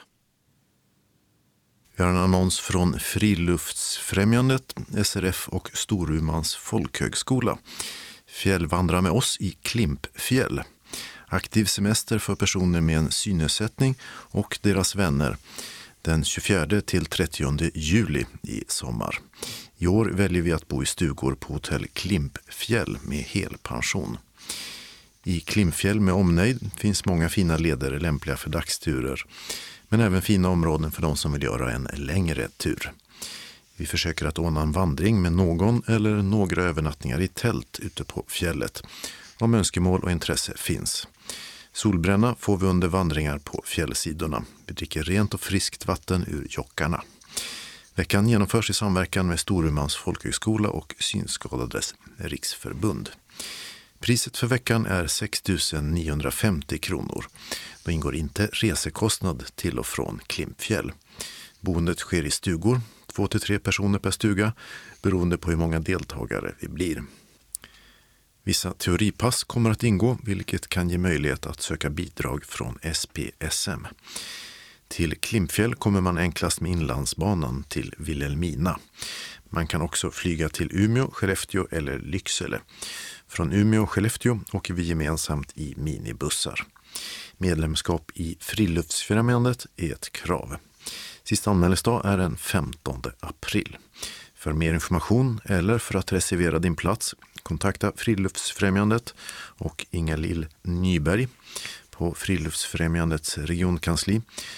Vi har en annons från Friluftsfrämjandet, SRF och Storumans folkhögskola. Fjällvandra med oss i Klimpfjäll. Aktiv semester för personer med en synnedsättning och deras vänner den 24 till 30 juli i sommar. I år väljer vi att bo i stugor på hotell Klimpfjäll med helpension. I Klimpfjäll med omnejd finns många fina leder lämpliga för dagsturer, men även fina områden för de som vill göra en längre tur. Vi försöker att ordna en vandring med någon eller några övernattningar i tält ute på fjället, om önskemål och intresse finns. Solbränna får vi under vandringar på fjällsidorna. Vi dricker rent och friskt vatten ur jockarna. Veckan genomförs i samverkan med Storumans folkhögskola och Synskadades riksförbund. Priset för veckan är 6 950 kronor. Då ingår inte resekostnad till och från Klimpfjäll. Boendet sker i stugor, 2-3 personer per stuga, beroende på hur många deltagare vi blir. Vissa teoripass kommer att ingå, vilket kan ge möjlighet att söka bidrag från SPSM. Till Klimpfjäll kommer man enklast med inlandsbanan till Vilhelmina. Man kan också flyga till Umeå, Skellefteå eller Lycksele. Från Umeå och Skellefteå åker vi gemensamt i minibussar. Medlemskap i Friluftsfrämjandet är ett krav. Sista anmälningsdag är den 15 april. För mer information eller för att reservera din plats, kontakta Friluftsfrämjandet och Inga-Lill Nyberg på Friluftsfrämjandets regionkansli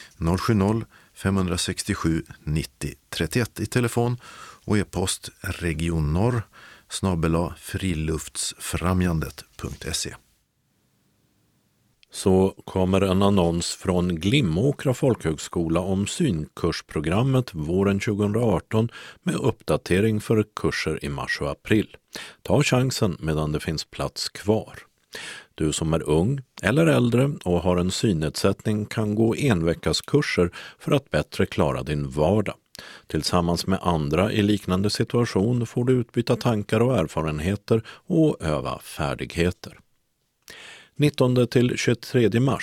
070-567 90 31 i telefon och e-post regionnorr@friluftsfrämjandet.se.
Så kommer en annons från Glimåkra folkhögskola om synkursprogrammet våren 2018 med uppdatering för kurser i mars och april. Ta chansen medan det finns plats kvar. Du som är ung eller äldre och har en synnedsättning kan gå enveckaskurser för att bättre klara din vardag. Tillsammans med andra i liknande situation får du utbyta tankar och erfarenheter och öva färdigheter. 19 till 23 mars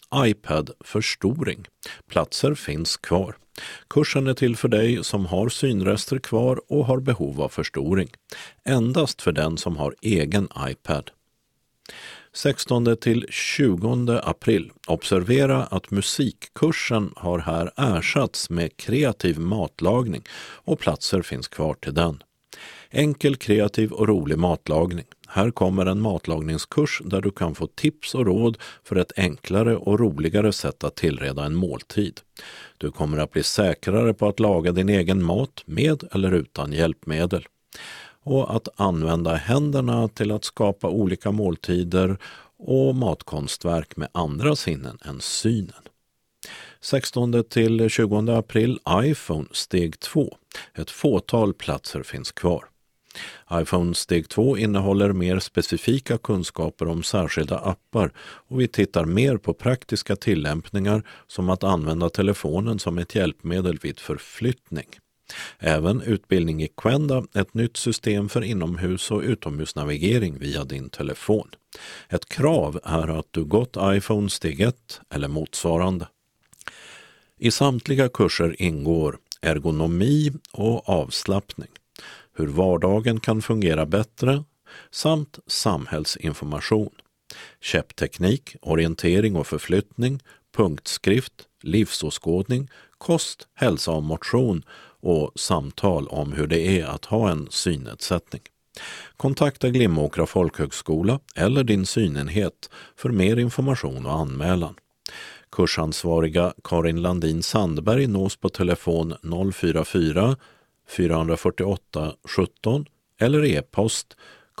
iPad förstoring. Platser finns kvar. Kursen är till för dig som har synrester kvar och har behov av förstoring. Endast för den som har egen iPad. 16 till 20 april. Observera att musikkursen har här ersatts med kreativ matlagning och platser finns kvar till den. Enkel, kreativ och rolig matlagning. Här kommer en matlagningskurs där du kan få tips och råd för ett enklare och roligare sätt att tillreda en måltid. Du kommer att bli säkrare på att laga din egen mat med eller utan hjälpmedel. Och att använda händerna till att skapa olika måltider och matkonstverk med andra sinnen än synen. 16 till 20 april, iPhone steg 2. Ett fåtal platser finns kvar. iPhone steg 2 innehåller mer specifika kunskaper om särskilda appar och vi tittar mer på praktiska tillämpningar som att använda telefonen som ett hjälpmedel vid förflyttning. Även utbildning i Qenda, ett nytt system för inomhus- och utomhusnavigering via din telefon. Ett krav är att du gått iPhone steg 1 eller motsvarande. I samtliga kurser ingår ergonomi och avslappning, hur vardagen kan fungera bättre samt samhällsinformation, käppteknik, orientering och förflyttning, punktskrift, livsåskådning, kost, hälsa och motion och samtal om hur det är att ha en synnedsättning. Kontakta Glimåkra folkhögskola eller din synenhet för mer information och anmälan. Kursansvariga Karin Landin Sandberg nås på telefon 044 448 17 eller e-post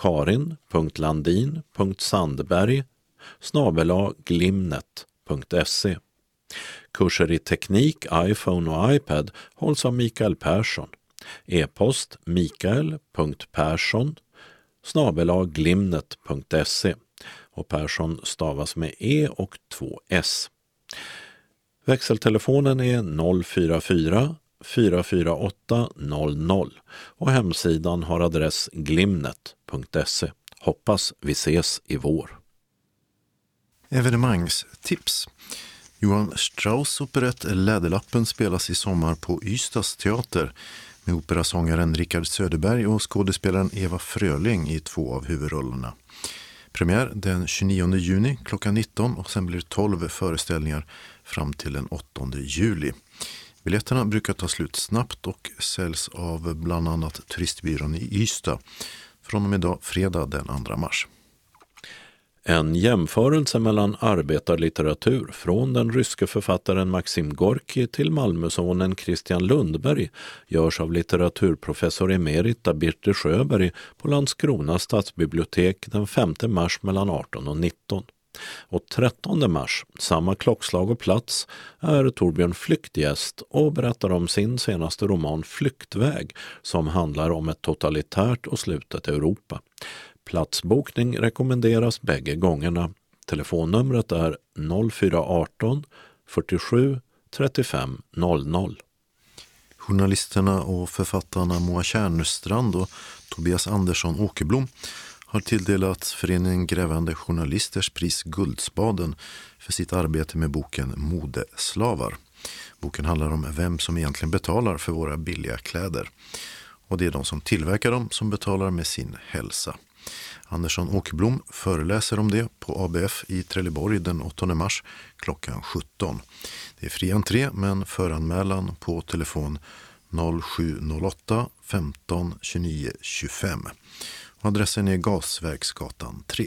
karin.landin.sandberg@glimnet.se. Kurser i teknik, iPhone och iPad hålls av Mikael Persson. E-post mikael.persson@glimnet.se och Persson stavas med E och 2 S. Växeltelefonen är 044 448 00 och hemsidan har adress glimnet.se. Hoppas vi ses i vår.
Evenemangstips. Johan Strauss operett Läderlappen spelas i sommar på Ystads teater med operasångaren Rickard Söderberg och skådespelaren Eva Fröling i 2 av huvudrollerna. Premiär den 29 juni klockan 19 och sen blir 12 föreställningar fram till den 8 juli. Biljetterna brukar ta slut snabbt och säljs av bland annat turistbyrån i Ystad från och med idag, fredag den 2 mars.
En jämförelse mellan arbetarlitteratur från den ryske författaren Maxim Gorki till Malmösonen Christian Lundberg görs av litteraturprofessor emerita Birte Sjöberg på Landskrona stadsbibliotek den 5 mars mellan 18 och 19. Och 13 mars, samma klockslag och plats, är Torbjörn Flyktgäst och berättar om sin senaste roman Flyktväg som handlar om ett totalitärt och slutet Europa. Platsbokning rekommenderas bägge gångerna. Telefonnumret är 0418 47 35 00.
Journalisterna och författarna Moa Kärnstrand och Tobias Andersson Åkerblom har tilldelat föreningen Grävande journalisters pris Guldspaden för sitt arbete med boken Modeslavar. Boken handlar om vem som egentligen betalar för våra billiga kläder. Och det är de som tillverkar dem som betalar med sin hälsa. Andersson Åkerblom föreläser om det på ABF i Trelleborg den 8 mars klockan 17. Det är fri entré men föranmälan på telefon 0708 15 29 25. Adressen är Gasverksgatan 3.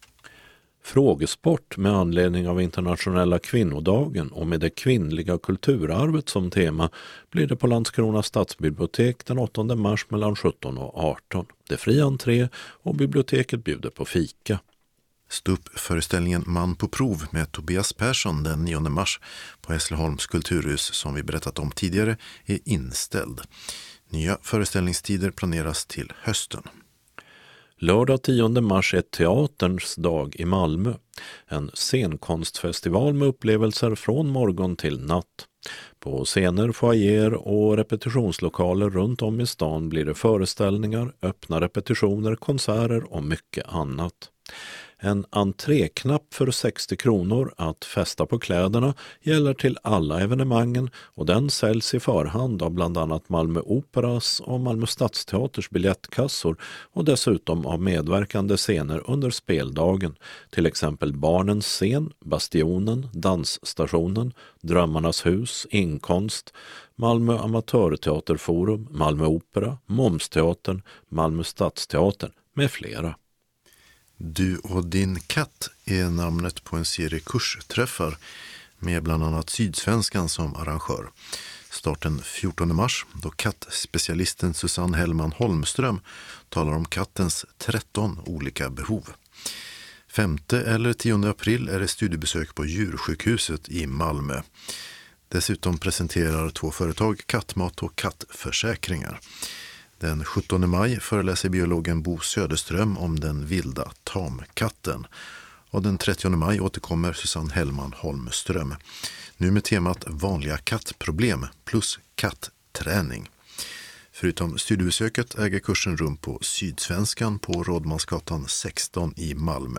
Frågesport med anledning av internationella kvinnodagen och med det kvinnliga kulturarvet som tema blir det på Landskrona stadsbibliotek den 8 mars mellan 17 och 18. Det är fri entré och biblioteket bjuder på fika.
Ståuppföreställningen Man på prov med Tobias Persson den 9 mars på Hässleholms kulturhus som vi berättat om tidigare är inställd. Nya föreställningstider planeras till hösten.
Lördag 10 mars är Teaterns dag i Malmö. En scenkonstfestival med upplevelser från morgon till natt. På scener, foajer och repetitionslokaler runt om i stan blir det föreställningar, öppna repetitioner, konserter och mycket annat. En entréknapp för 60 kronor att fästa på kläderna gäller till alla evenemangen och den säljs i förhand av bland annat Malmö Operas och Malmö Stadsteaters biljettkassor och dessutom av medverkande scener under speldagen, till exempel Barnens scen, Bastionen, Dansstationen, Drömmarnas hus, Inkonst, Malmö Amatörteaterforum, Malmö Opera, Momsteatern, Malmö Stadsteatern med flera.
Du och din katt är namnet på en serie kursträffar med bland annat Sydsvenskan som arrangör. Starten 14 mars då kattspecialisten Susanne Hellman Holmström talar om kattens 13 olika behov. 5 eller 10 april är det studiebesök på Djursjukhuset i Malmö. Dessutom presenterar 2 företag kattmat och kattförsäkringar. Den 17 maj föreläser biologen Bo Söderström om den vilda tamkatten. Och den 30 maj återkommer Susanne Hellman Holmström. Nu med temat vanliga kattproblem plus kattträning. Förutom studiebesöket äger kursen rum på Sydsvenskan på Rådmansgatan 16 i Malmö.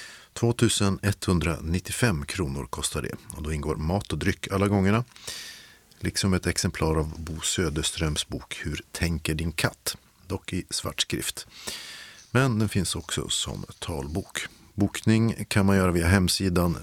2195 kronor kostar det och då ingår mat och dryck alla gångerna. Liksom ett exemplar av Bo Söderströms bok Hur tänker din katt? Dock i svart skrift. Men den finns också som talbok. Bokning kan man göra via hemsidan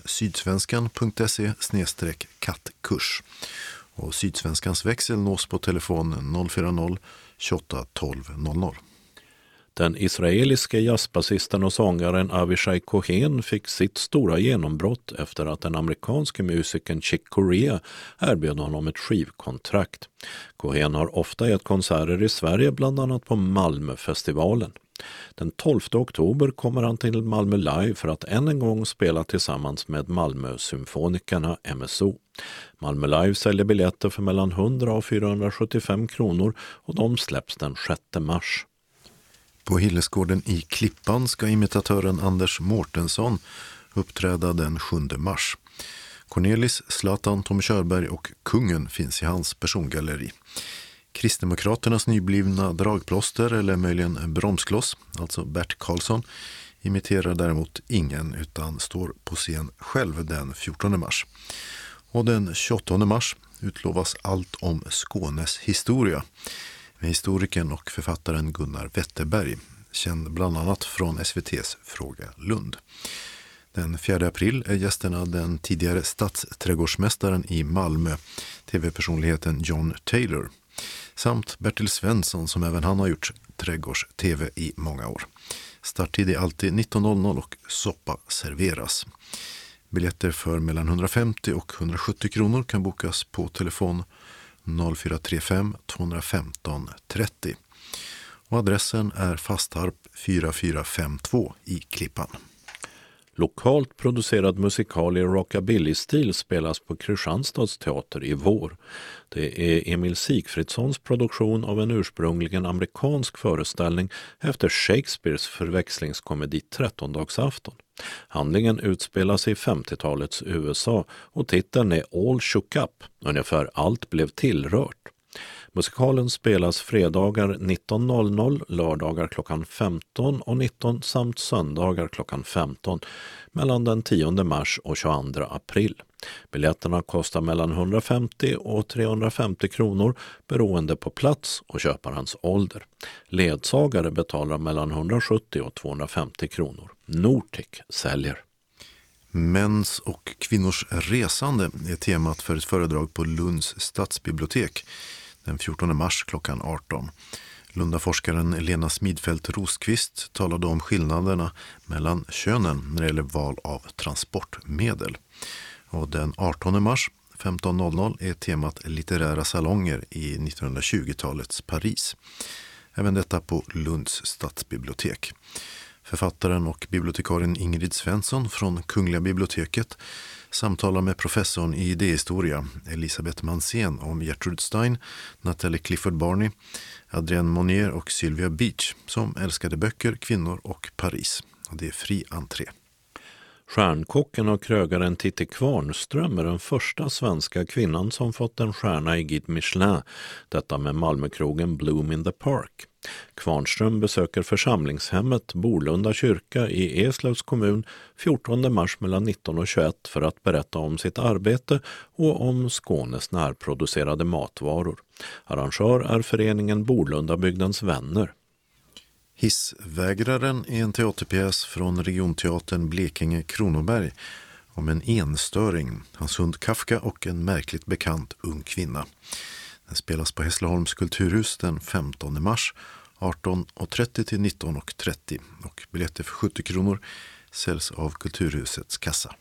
sydsvenskan.se/kattkurs. Och Sydsvenskans växel nås på telefon 040 28 12 00.
Den israeliske jazzbasisten och sångaren Avishai Cohen fick sitt stora genombrott efter att den amerikanske musikern Chick Corea erbjöd honom ett skivkontrakt. Cohen har ofta gett konserter i Sverige, bland annat på Malmöfestivalen. Den 12 oktober kommer han till Malmö Live för att än en gång spela tillsammans med Malmö-symfonikerna MSO. Malmö Live säljer biljetter för mellan 100 och 475 kronor och de släpps den 6 mars.
På Hillesgården i Klippan ska imitatören Anders Mårtensson uppträda den 7 mars. Cornelis, Zlatan, Tommy Körberg och Kungen finns i hans persongalleri. Kristdemokraternas nyblivna dragplåster eller möjligen bromskloss, alltså Bert Karlsson, imiterar däremot ingen utan står på scen själv den 14 mars. Och den 28 mars utlovas allt om Skånes historia med historikern och författaren Gunnar Wetterberg, känd bland annat från SVT:s Fråga Lund. Den 4 april är gästerna den tidigare stadsträdgårdsmästaren i Malmö, tv-personligheten John Taylor, samt Bertil Svensson som även han har gjort trädgårds-tv i många år. Starttid är alltid 19.00 och soppa serveras. Biljetter för mellan 150 och 170 kronor kan bokas på telefon 0435 215 30. Och adressen är Fastarp 4452 i Klippan.
Lokalt producerad musikal i rockabilly-stil spelas på Kristianstads teater i vår. Det är Emil Sigfridssons produktion av en ursprungligen amerikansk föreställning efter Shakespeares förväxlingskomedi 13-dagsafton. Handlingen utspelas i 50-talets USA och titeln är All Shook Up, ungefär allt blev tillrört. Musikalen spelas fredagar 19.00, lördagar klockan 15 och 19 samt söndagar klockan 15 mellan den 10 mars och 22 april. Biljetterna kostar mellan 150 och 350 kronor beroende på plats och köparens ålder. Ledsagare betalar mellan 170 och 250 kronor. Nortic säljer.
Mäns och kvinnors resande är temat för ett föredrag på Lunds stadsbibliotek den 14 mars klockan 18. Lundaforskaren Lena Smidfält Rosqvist talade om skillnaderna mellan könen när det gäller val av transportmedel. Och den 18 mars 15.00 är temat litterära salonger i 1920-talets Paris. Även detta på Lunds stadsbibliotek. Författaren och bibliotekarien Ingrid Svensson från Kungliga biblioteket samtalar med professorn i idéhistoria Elisabeth Mansén om Gertrude Stein, Natalie Clifford Barney, Adrienne Monnier och Sylvia Beach som älskade böcker, kvinnor och Paris. Och det är fri entré.
Stjärnkocken och krögaren Titti Kvarnström är den första svenska kvinnan som fått en stjärna i Guide Michelin, detta med Malmökrogen Bloom in the Park. Kvarnström besöker församlingshemmet Borlunda kyrka i Eslövs kommun 14 mars mellan 19 och 21 för att berätta om sitt arbete och om Skånes närproducerade matvaror. Arrangör är föreningen Borlundabygdens vänner.
Hissvägraren är en teaterpjäs från regionteatern Blekinge-Kronoberg om en enstöring, hans hund Kafka och en märkligt bekant ung kvinna. Den spelas på Hässleholms kulturhus den 15 mars 18.30 till 19.30 och biljetter för 70 kronor säljs av kulturhusets kassa.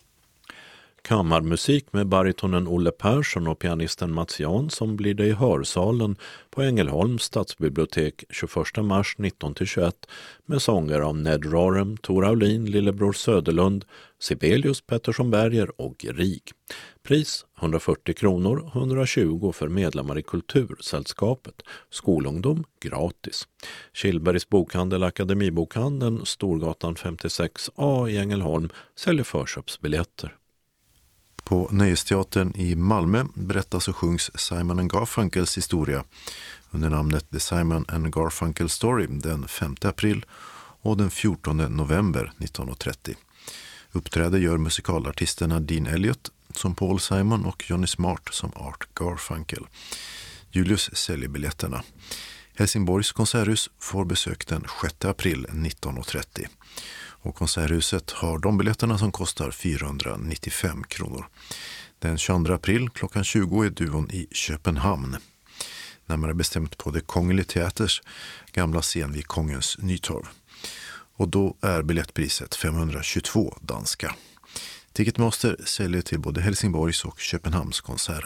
Kammarmusik med baritonen Olle Persson och pianisten Mats Jansson blir det i hörsalen på Ängelholms stadsbibliotek 21 mars 19-21 med sånger av Ned Rorem, Tor Aulin, Lillebror Söderlund, Sibelius, Pettersson Berger och Grieg. Pris 140 kronor, 120 för medlemmar i Kultursällskapet. Skolungdom gratis. Killbergs bokhandel Akademibokhandeln, Storgatan 56A i Ängelholm säljer förköpsbiljetter.
På Nöjesteatern i Malmö berättas och sjungs Simon & Garfunkels historia under namnet The Simon & Garfunkel Story den 5 april och den 14 november 1930. Uppträder gör musikalartisterna Dean Elliott som Paul Simon och Johnny Smart som Art Garfunkel. Julius säljer biljetterna. Helsingborgs konserthus får besök den 6 april 19.30. Och konserthuset har de biljetterna som kostar 495 kronor. Den 22 april klockan 20 är duon i Köpenhamn. Närmare bestämt på det Kongelig Teaters gamla scen vid Kongens Nytorv. Och då är biljettpriset 522 danska. Ticketmaster säljer till både Helsingborgs och Köpenhamnskonserten.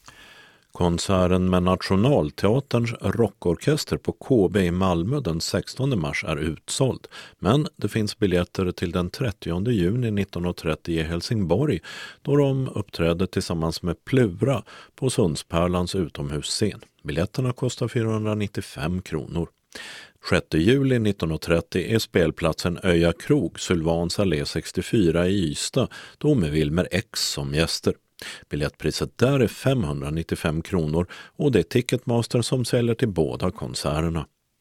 Konserten med Nationalteaterns rockorkester på KB i Malmö den 16 mars är utsåld. Men det finns biljetter till den 30 juni 1930 i Helsingborg då de uppträder tillsammans med Plura på Sundspärlans utomhusscen. Biljetterna kostar 495 kronor. 6 juli 1930 är spelplatsen Öja Krog, Sylvans allé 64 i Ystad, då med Wilmer X som gäster. Biljettpriset där är 595 kronor och det är Ticketmaster som säljer till båda konserterna.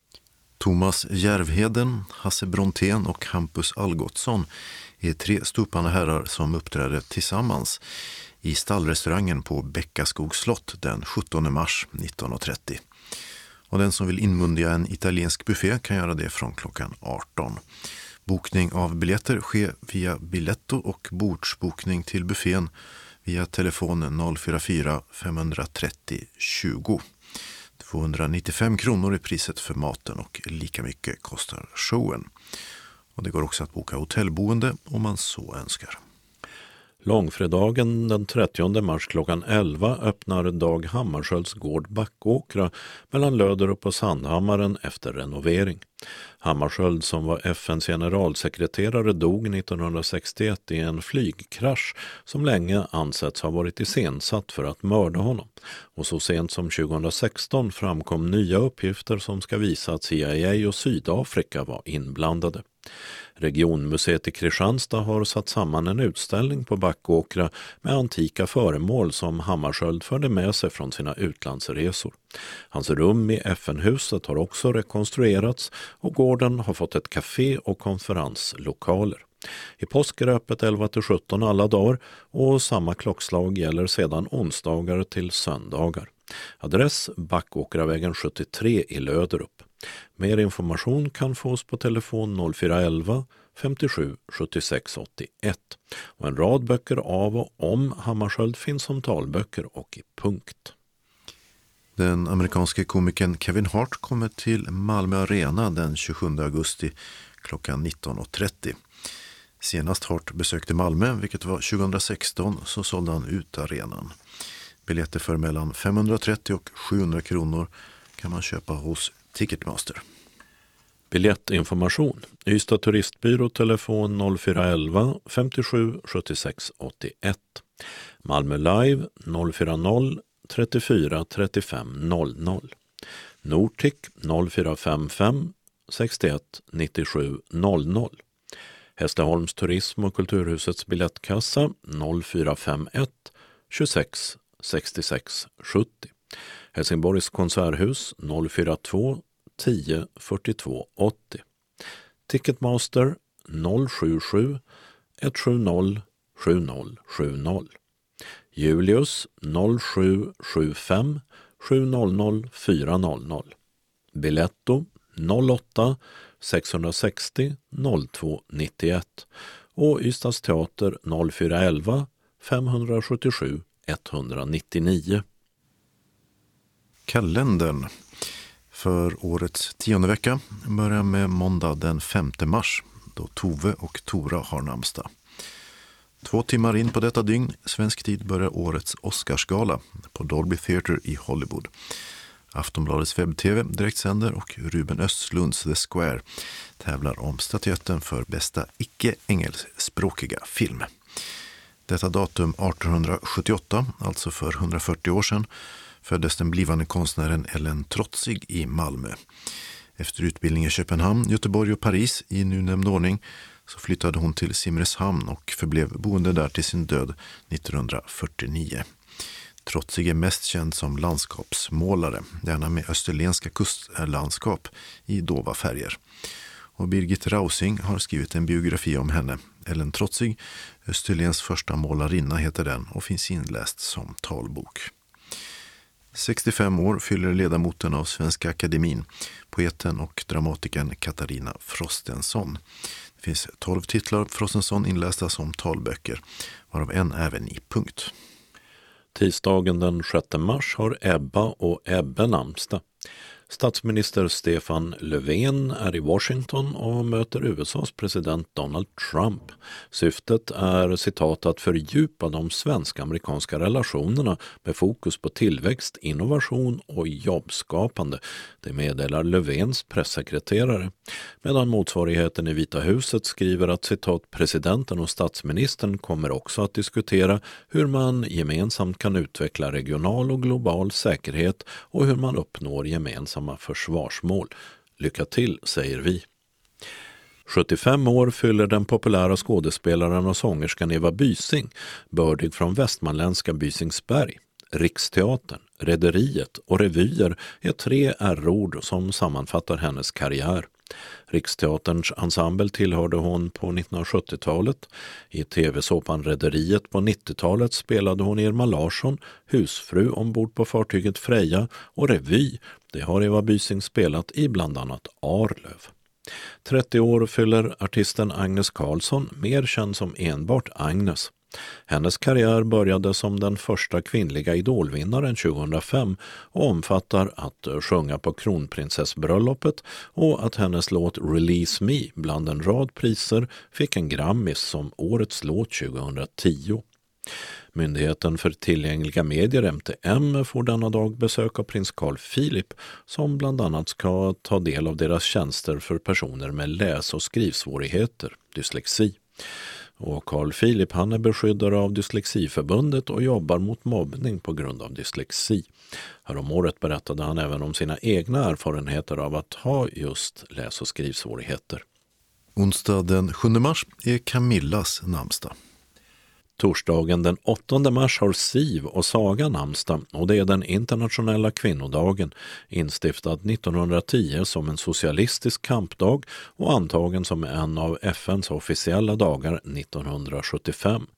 Thomas Järvheden, Hasse Brontén och Hampus Algotsson är 3 stupande herrar som uppträder tillsammans i stallrestaurangen på Bäckaskogs slott den 17 mars 1930. Och den som vill inmundiga en italiensk buffé kan göra det från klockan 18. Bokning av biljetter sker via Biletto och bordsbokning till buffén via telefon 044 530 20. 295 kronor är priset för maten och lika mycket kostar showen. Och det går också att boka hotellboende om man så önskar.
Långfredagen den 30 mars klockan 11 öppnar Dag Hammarskjölds gård Backåkra mellan Löderup och Sandhammaren efter renovering. Hammarskjöld som var FNs generalsekreterare dog 1961 i en flygkrasch som länge ansetts ha varit iscensatt för att mörda honom. Och så sent som 2016 framkom nya uppgifter som ska visa att CIA och Sydafrika var inblandade. Regionmuseet i Kristianstad har satt samman en utställning på Backåkra med antika föremål som Hammarskjöld förde med sig från sina utlandsresor. Hans rum i FN-huset har också rekonstruerats och gården har fått ett café och konferenslokaler. I påsk är öppet 11-17 alla dagar och samma klockslag gäller sedan onsdagar till söndagar. Adress Backåkravägen 73 i Löderup. Mer information kan fås på telefon 0411 57 76 81. Och en rad böcker av och om Hammarskjöld finns som talböcker och i punkt.
Den amerikanske komikern Kevin Hart kommer till Malmö Arena den 27 augusti klockan 19.30. Senast Hart besökte Malmö, vilket var 2016, så sålde han ut arenan. Biljetter för mellan 530 och 700 kronor kan man köpa hos Ticketmaster.
Biljettinformation. Ystad turistbyrå telefon 0411 57 76 81. Malmö Live 040 34 35 00. Nortic 0455 61 97 00. Hässleholms turism- och kulturhusets biljettkassa 0451 26 66 70. Helsingborgs konserthus 042 10 42 80. Ticketmaster 077 170 7070. Julius 0775 700 400. Biletto 08 660 02 91 och Ystads teater 0411 577 199.
Kalendern för årets 10:e vecka börjar med måndag den 5 mars då Tove och Tora har namnsdag. 2 timmar in på detta dygn, svensk tid, börjar årets Oscarsgala på Dolby Theatre i Hollywood. Aftonbladets webb-tv direktsänder och Ruben Östlunds The Square tävlar om statyetten för bästa icke-engelskspråkiga film. Detta datum 1878, alltså för 140 år sedan, föddes den blivande konstnären Ellen Trotzig i Malmö. Efter utbildning i Köpenhamn, Göteborg och Paris i nu nämnd ordning så flyttade hon till Simrishamn och förblev boende där till sin död 1949. Trotzig är mest känd som landskapsmålare, gärna med österlenska kustlandskap i dova färger. Och Birgit Rausing har skrivit en biografi om henne. Ellen Trotzig, Österlens första målarinna heter den och finns inläst som talbok. 65 år fyller ledamoten av Svenska Akademin, poeten och dramatikern Katarina Frostenson. Det finns 12 titlar Frostenson inlästa som talböcker, varav en även i punkt.
Tisdagen den 6 mars har Ebba och Ebbe namnsdag. Statsminister Stefan Löfven är i Washington och möter USAs president Donald Trump. Syftet är, citat, att fördjupa de svenska-amerikanska relationerna med fokus på tillväxt, innovation och jobbskapande. Det meddelar Löfvens pressekreterare. Medan motsvarigheten i Vita huset skriver att, citat, presidenten och statsministern kommer också att diskutera hur man gemensamt kan utveckla regional och global säkerhet och hur man uppnår gemensamma försvarsmål. Lycka till, säger vi. 75 år fyller den populära skådespelaren och sångerskan Eva Bysing, bördig från västmanländska Bysingsberg. Riksteatern, Rederiet och revyer är 3 R-ord som sammanfattar hennes karriär. Riksteaterns ensemble tillhörde hon på 1970-talet. I tv-såpan Rederiet på 90-talet spelade hon Irma Larsson, husfru ombord på fartyget Freja, och revy, det har Eva Bysing spelat i bland annat Arlöv. 30 år fyller artisten Agnes Karlsson, mer känd som enbart Agnes. Hennes karriär började som den första kvinnliga idolvinnaren 2005 och omfattar att sjunga på kronprinsessbröllopet och att hennes låt Release Me bland en rad priser fick en Grammis som årets låt 2010. Myndigheten för tillgängliga medier MTM får denna dag besök av prins Carl Philip som bland annat ska ta del av deras tjänster för personer med läs- och skrivsvårigheter, dyslexi. Och Carl Philip, han är beskyddare av Dyslexiförbundet och jobbar mot mobbning på grund av dyslexi. Häromåret berättade han även om sina egna erfarenheter av att ha just läs- och skrivsvårigheter.
Onsdag den 7 mars är Camillas namnsdag.
Torsdagen den 8 mars har Siv och Saga namnsdag och det är den internationella kvinnodagen, instiftad 1910 som en socialistisk kampdag och antagen som en av FNs officiella dagar 1975.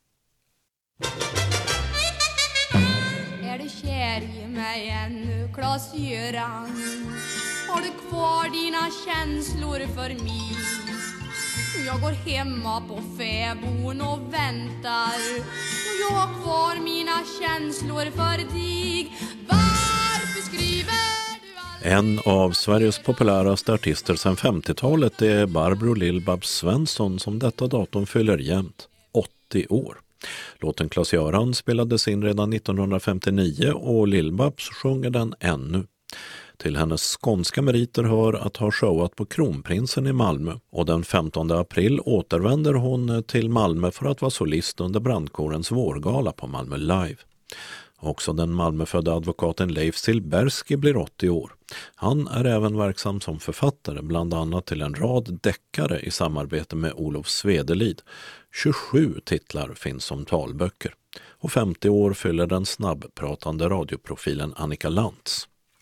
Är du kär i mig ännu, Klas-Göran? Har du kvar dina känslor för mig? Jag går hemma på fäbon och väntar och jag har kvar mina känslor för dig. Varför skriver du
En av Sveriges populäraste artister sedan 50-talet är Barbro Lill-Babs Svensson som detta datum fyller jämnt 80 år. Låten Klas-Göran spelades in redan 1959 och Lill-Babs sjunger den ännu. Till hennes skånska meriter hör att ha showat på Kronprinsen i Malmö och den 15 april återvänder hon till Malmö för att vara solist under brandkårens vårgala på Malmö Live. Också den Malmöfödda advokaten Leif Silbersky blir 80 år. Han är även verksam som författare, bland annat till en rad deckare i samarbete med Olof Svedelid. 27 titlar finns som talböcker. Och 50 år fyller den snabbpratande radioprofilen Annika Lantz.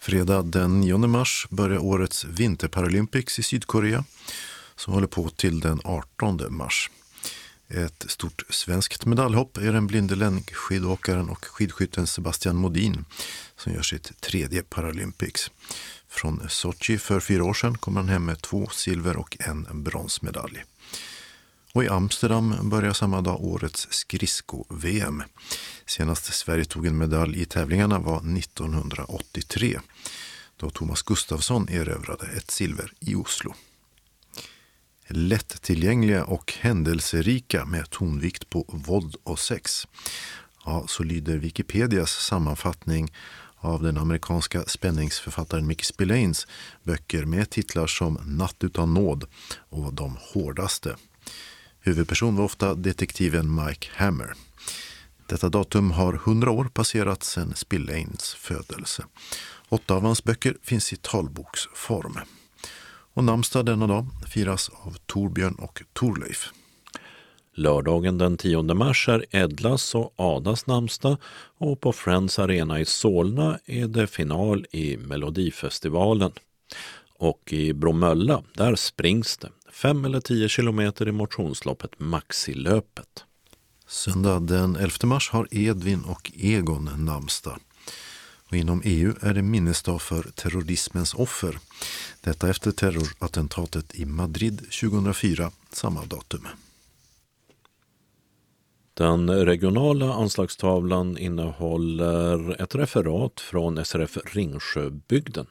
Fredag den 9 mars börjar årets Vinterparalympics i Sydkorea som håller på till den 18 mars. Ett stort svenskt medaljhopp är den blinde längdskidåkaren och skidskytten Sebastian Modin som gör sitt tredje Paralympics. Från Sochi för 4 år sedan kommer han hem med 2 silver- och 1 bronsmedalj. Och i Amsterdam börjar samma dag årets skridsko-VM. Senast Sverige tog en medalj i tävlingarna var 1983 då Thomas Gustafsson erövrade ett silver i Oslo. Lättillgängliga och händelserika med tonvikt på våld och sex. Ja, så lyder Wikipedias sammanfattning av den amerikanska spänningsförfattaren Mickey Spillanes böcker med titlar som Natt utan nåd och De hårdaste. Huvudperson var ofta detektiven Mike Hammer. Detta datum har 100 år passerat sedan Spillanes födelse. 8 av hans böcker finns i talboksform. Och namnsdag denna dag firas av Torbjörn och Torleif.
Lördagen den 10 mars är Edlas och Adas namnsdag och på Friends Arena i Solna är det final i Melodifestivalen. Och i Bromölla, där springs det 5 eller 10 kilometer i motionsloppet Maxilöpet.
Söndag den 11 mars har Edvin och Egon namnsdag. Och inom EU är det minnesdag för terrorismens offer. Detta efter terrorattentatet i Madrid 2004, samma datum.
Den regionala anslagstavlan innehåller ett referat från SRF Ringsjöbygden.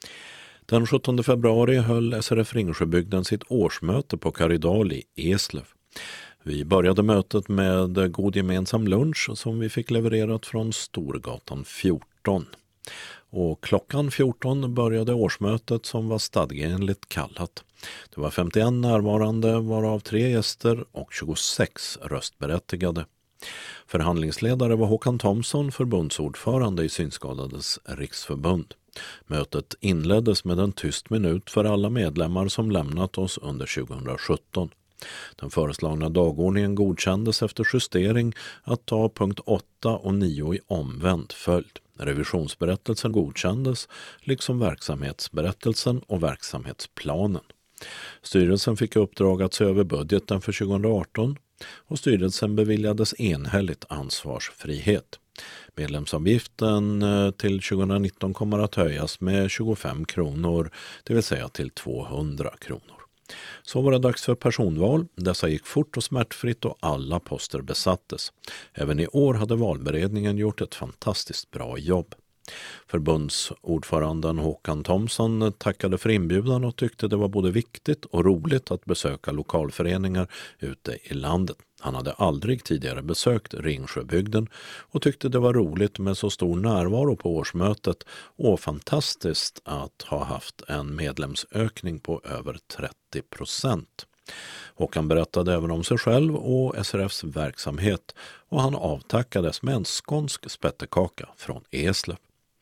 Den 17 februari höll SRF Ringsjöbygden sitt årsmöte på Karidal i Eslöv. Vi började mötet med god gemensam lunch som vi fick levererat från Storgatan 14. Och klockan 14 började årsmötet som var stadgeenligt kallat. Det var 51 närvarande varav 3 gäster och 26 röstberättigade. Förhandlingsledare var Håkan Thomsson, förbundsordförande i Synskadades riksförbund. Mötet inleddes med en tyst minut för alla medlemmar som lämnat oss under 2017. Den föreslagna dagordningen godkändes efter justering att ta punkt 8 och 9 i omvänd följd. Revisionsberättelsen godkändes liksom verksamhetsberättelsen och verksamhetsplanen. Styrelsen fick uppdrag att se över budgeten för 2018 och styrelsen beviljades enhälligt ansvarsfrihet. Medlemsavgiften till 2019 kommer att höjas med 25 kronor, det vill säga till 200 kronor. Så var det dags för personval. Dessa gick fort och smärtfritt och alla poster besattes. Även i år hade valberedningen gjort ett fantastiskt bra jobb. Förbundsordföranden Håkan Thomsson tackade för inbjudan och tyckte det var både viktigt och roligt att besöka lokalföreningar ute i landet. Han hade aldrig tidigare besökt Ringsjöbygden och tyckte det var roligt med så stor närvaro på årsmötet och fantastiskt att ha haft en medlemsökning på över 30%. Håkan berättade även om sig själv och SRFs verksamhet och han avtackades med en skånsk spettekaka från Eslöv.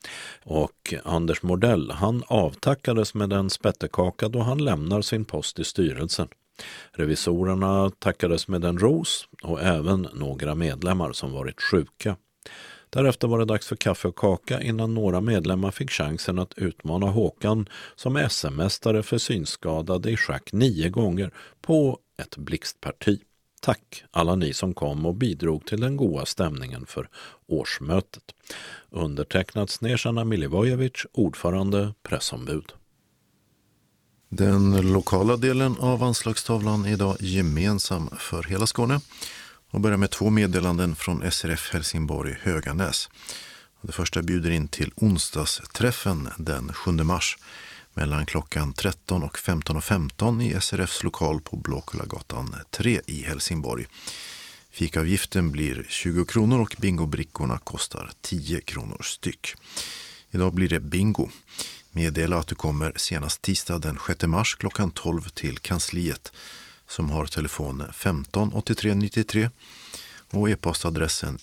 Och Anders Mordell, han avtackades med en spettekaka då han lämnar sin post i styrelsen. Revisorerna tackades med en ros och även några medlemmar som varit sjuka. Därefter var det dags för kaffe och kaka innan några medlemmar fick chansen att utmana Håkan som SM-mästare för synskadade i schack 9 gånger på ett blixtparti. Tack alla ni som kom och bidrog till den goda stämningen för årsmötet. Undertecknat Snežana Milivojevic, ordförande, pressombud.
Den lokala delen av anslagstavlan är idag gemensam för hela Skåne och börjar med 2 meddelanden från SRF Helsingborg Höganäs. Det första bjuder in till onsdagsträffen den 7 mars mellan klockan 13 och 15.15 i SRFs lokal på Blåkullagatan 3 i Helsingborg. Fikaavgiften blir 20 kronor och bingobrickorna kostar 10 kronor styck. Idag blir det bingo. Meddela att du kommer senast tisdag den 6 mars klockan 12 till kansliet som har telefon 15 83 93 och e-postadressen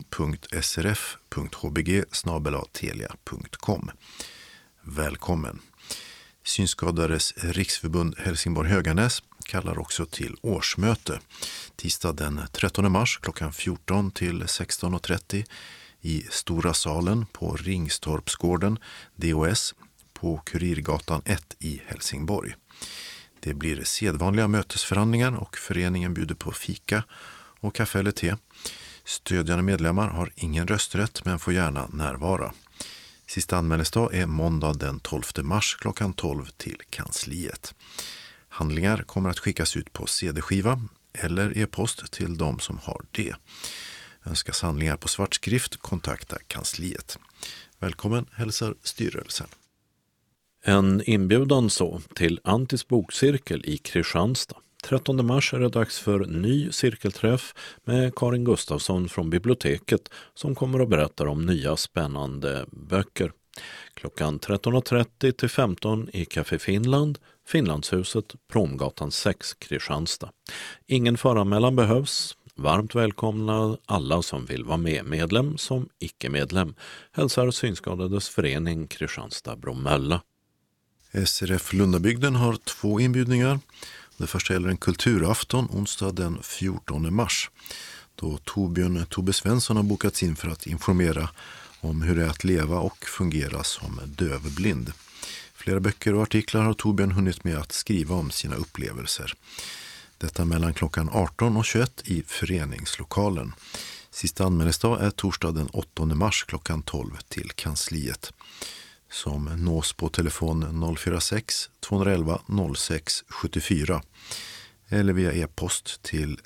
info.srf.hbg@telia.com. Välkommen! Synskadades riksförbund Helsingborg Höganäs kallar också till årsmöte tisdag den 13 mars klockan 14 till 16.30 i Stora salen på Ringstorpsgården, DOS, på Kurirgatan 1 i Helsingborg. Det blir sedvanliga mötesförhandlingar och föreningen bjuder på fika och kaffe eller te. Stödjande medlemmar har ingen rösträtt men får gärna närvara. Sista anmälningsdag är måndag den 12 mars klockan 12 till kansliet. Handlingar kommer att skickas ut på CD-skiva eller e-post till de som har det. Önskas handlingar på svartskrift, kontakta kansliet. Välkommen hälsar styrelsen.
En inbjudan så till Antis bokcirkel i Kristianstad. 13 mars är det dags för ny cirkelträff med Karin Gustafsson från biblioteket som kommer att berätta om nya spännande böcker. Klockan 13.30 till 15 i Café Finland, Finlandshuset, Promgatan 6, Kristianstad. Ingen föranmälan behövs. Varmt välkomna alla som vill vara med, medlem som icke-medlem. Hälsar Synskadades förening Kristianstad-Bromölla.
SRF Lundabygden har 2 inbjudningar. Det första gäller en kulturafton onsdag den 14 mars. Då Torbjörn Tobbe Svensson har bokats in för att informera om hur det är att leva och fungera som dövblind. Flera böcker och artiklar har Torbjörn hunnit med att skriva om sina upplevelser. Detta mellan klockan 18 och 21 i föreningslokalen. Sista anmälningsdag är torsdag den 8 mars klockan 12 till kansliet. Som nås på telefon 046 211 06 74 eller via e-post till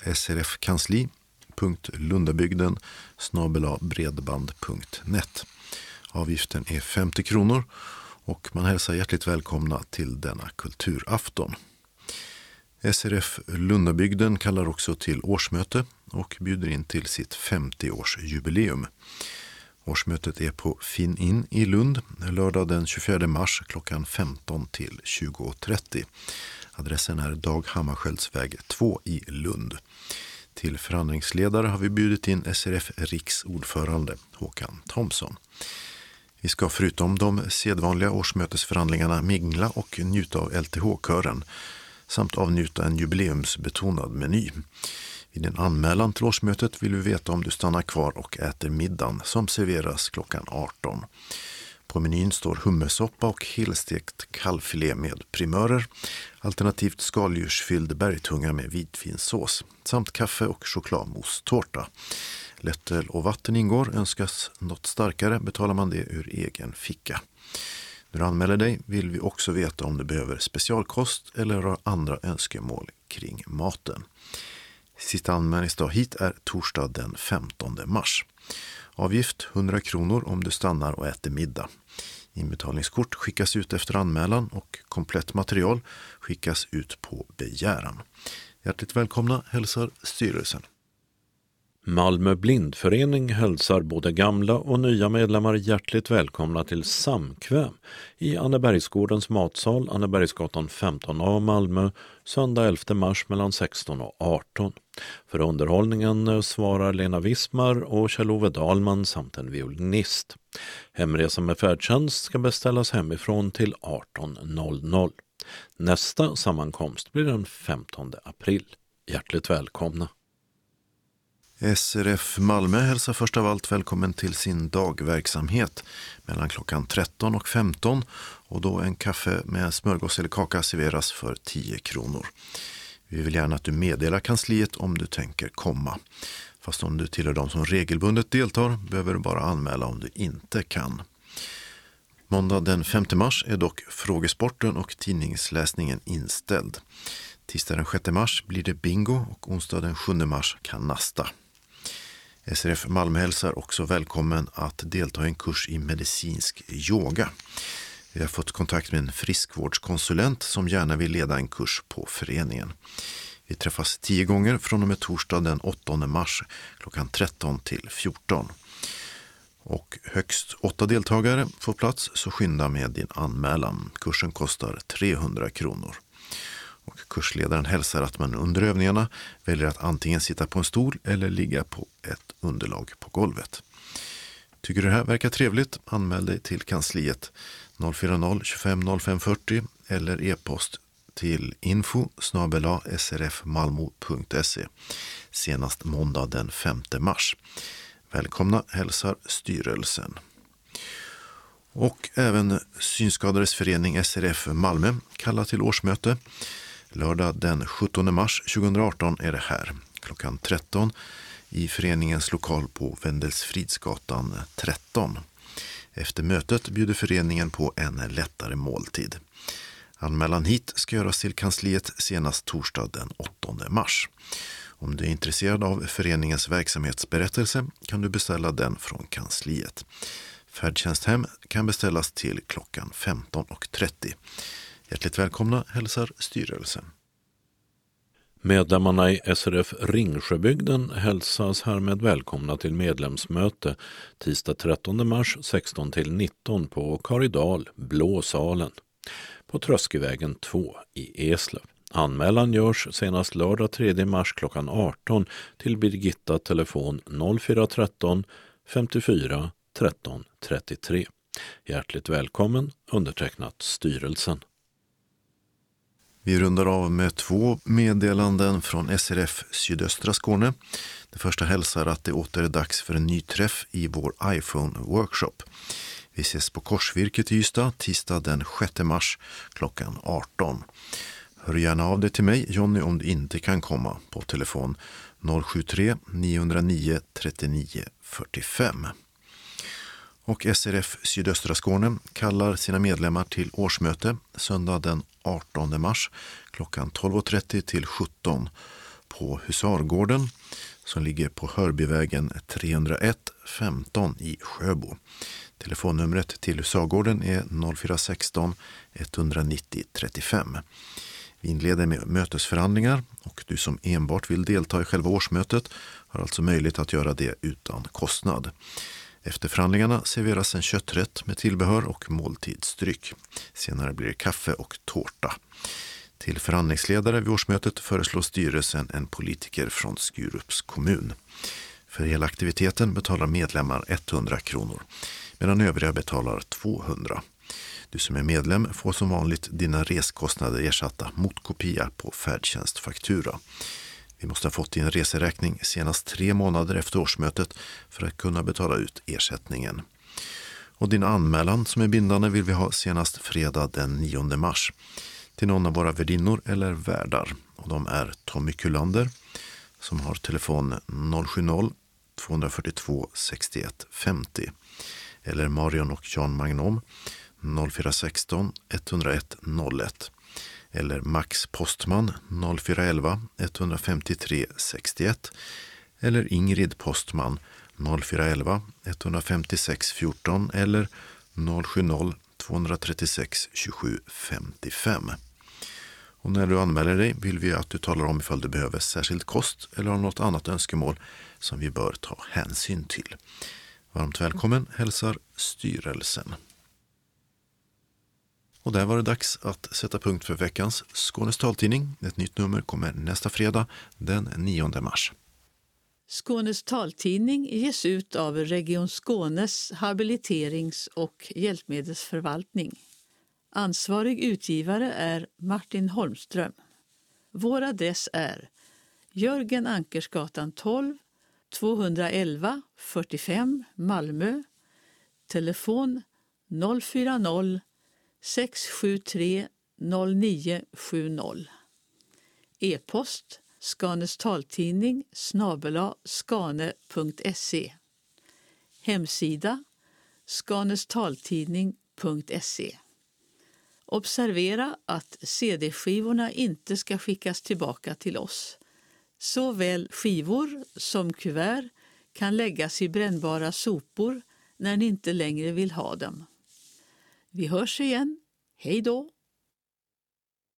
srfkansli.lundabygden@bredband.net. Avgiften är 50 kronor och man hälsar hjärtligt välkomna till denna kulturafton. SRF Lundabygden kallar också till årsmöte och bjuder in till sitt 50-årsjubileum. Årsmötet är på Finn-In i Lund, lördag den 24 mars klockan 15 till 20.30. Adressen är Dag Hammarskjöldsväg 2 i Lund. Till förhandlingsledare har vi bjudit in SRF riksordförande Håkan Thomsson. Vi ska förutom de sedvanliga årsmötesförhandlingarna mingla och njuta av LTH-kören samt avnjuta en jubileumsbetonad meny. Vid en anmälan till årsmötet vill vi veta om du stannar kvar och äter middagen som serveras klockan 18. På menyn står hummersoppa och helstekt kalvfilé med primörer, alternativt skaldjursfylld bergtunga med vitvinsås, samt kaffe och chokladmousse-tårta. Lättöl och vatten ingår, önskas något starkare betalar man det ur egen ficka. När du anmäler dig vill vi också veta om du behöver specialkost eller har andra önskemål kring maten. Sista anmälningsdag hit är torsdag den 15 mars. Avgift 100 kronor om du stannar och äter middag. Inbetalningskort skickas ut efter anmälan och komplett material skickas ut på begäran. Hjärtligt välkomna hälsar styrelsen.
Malmö blindförening hälsar både gamla och nya medlemmar hjärtligt välkomna till samkväm i Annebergsgårdens matsal, Annebergsgatan 15A Malmö, söndag 11 mars mellan 16 och 18. För underhållningen svarar Lena Wismar och Kjell-Ove Dahlman samt en violinist. Hemresa med färdtjänst ska beställas hemifrån till 18.00. Nästa sammankomst blir den 15 april. Hjärtligt välkomna.
SRF Malmö hälsar först av allt välkommen till sin dagverksamhet mellan klockan 13 och 15 och då en kaffe med smörgås eller kaka serveras för 10 kronor. Vi vill gärna att du meddelar kansliet om du tänker komma. Fast om du tillhör de som regelbundet deltar behöver du bara anmäla om du inte kan. Måndag den 5 mars är dock frågesporten och tidningsläsningen inställd. Tisdag den 6 mars blir det bingo och onsdag den 7 mars kanasta. SRF Malmö hälsar också välkommen att delta i en kurs i medicinsk yoga. Vi har fått kontakt med en friskvårdskonsulent som gärna vill leda en kurs på föreningen. Vi träffas 10 gånger från och med torsdag den 8 mars klockan 13 till 14. Och högst 8 deltagare får plats, så skynda med din anmälan. Kursen kostar 300 kronor. Och kursledaren hälsar att man under övningarna väljer att antingen sitta på en stol eller ligga på ett underlag på golvet. Tycker du det här verkar trevligt? Anmäl dig till kansliet 040 25 05 40 eller e-post till info@srfmalmo.se senast måndag den 5 mars. Välkomna hälsar styrelsen. Och även Synskadades förening SRF Malmö kallar till årsmöte. Lördag den 17 mars 2018 är det här. Klockan 13 i föreningens lokal på Wendelsfridsgatan 13. Efter mötet bjuder föreningen på en lättare måltid. Anmälan hit ska göras till kansliet senast torsdag den 8 mars. Om du är intresserad av föreningens verksamhetsberättelse kan du beställa den från kansliet. Färdtjänsthem kan beställas till klockan 15.30. Hjärtligt välkomna hälsar styrelsen.
Medlemmarna i SRF Ringsjöbygden hälsas härmed välkomna till medlemsmöte tisdag 13 mars 16-19 på Karidal, Blåsalen, på Tröskevägen 2 i Eslöv. Anmälan görs senast lördag 3 mars klockan 18 till Birgitta telefon 0413 54 13 33. Hjärtligt välkommen, undertecknat styrelsen.
Vi rundar av med 2 meddelanden från SRF Sydöstra Skåne. Det första hälsar att det åter är dags för en ny träff i vår iPhone-workshop. Vi ses på Korsvirket i Ystad tisdag den 6 mars klockan 18. Hör gärna av dig till mig, Jonny, om du inte kan komma på telefon 073 909 39 45. Och SRF Sydöstra Skåne kallar sina medlemmar till årsmöte söndag den 18 mars klockan 12.30 till 17 på Husargården som ligger på Hörbyvägen 301 15 i Sjöbo. Telefonnumret till Husargården är 0416 190 35. Vi inleder med mötesförhandlingar och du som enbart vill delta i själva årsmötet har alltså möjlighet att göra det utan kostnad. Efter förhandlingarna serveras en kötträtt med tillbehör och måltidsdryck. Senare blir det kaffe och tårta. Till förhandlingsledare vid årsmötet föreslår styrelsen en politiker från Skurups kommun. För hela aktiviteten betalar medlemmar 100 kronor, medan övriga betalar 200. Du som är medlem får som vanligt dina reskostnader ersatta mot kopia på färdtjänstfaktura. Vi måste ha fått din reseräkning senast 3 månader efter årsmötet för att kunna betala ut ersättningen. Och din anmälan som är bindande vill vi ha senast fredag den 9 mars till någon av våra värdinnor eller värdar. Och de är Tommy Kullander som har telefon 070 242 61 50 eller Marion och Jan Magnom 0416 101 01 eller Max Postman 0411 153 61 eller Ingrid Postman 0411 156 14 eller 070 236 27 55. Och när du anmäler dig vill vi att du talar om ifall du behöver särskild kost eller har något annat önskemål som vi bör ta hänsyn till. Varmt välkommen hälsar styrelsen. Och där var det dags att sätta punkt för veckans Skånes taltidning. Ett nytt nummer kommer nästa fredag den 9 mars.
Skånes taltidning ges ut av Region Skånes habiliterings- och hjälpmedelsförvaltning. Ansvarig utgivare är Martin Holmström. Vår adress är Jörgen Ankersgatan 12, 211 45 Malmö. Telefon 040 673 0970. E-post skanestaltidning @skane.se. Hemsida skanestaltidning.se. Observera att CD-skivorna inte ska skickas tillbaka till oss. Såväl skivor som kuvert kan läggas i brännbara sopor när ni inte längre vill ha dem. Vi hörs igen. Hej då!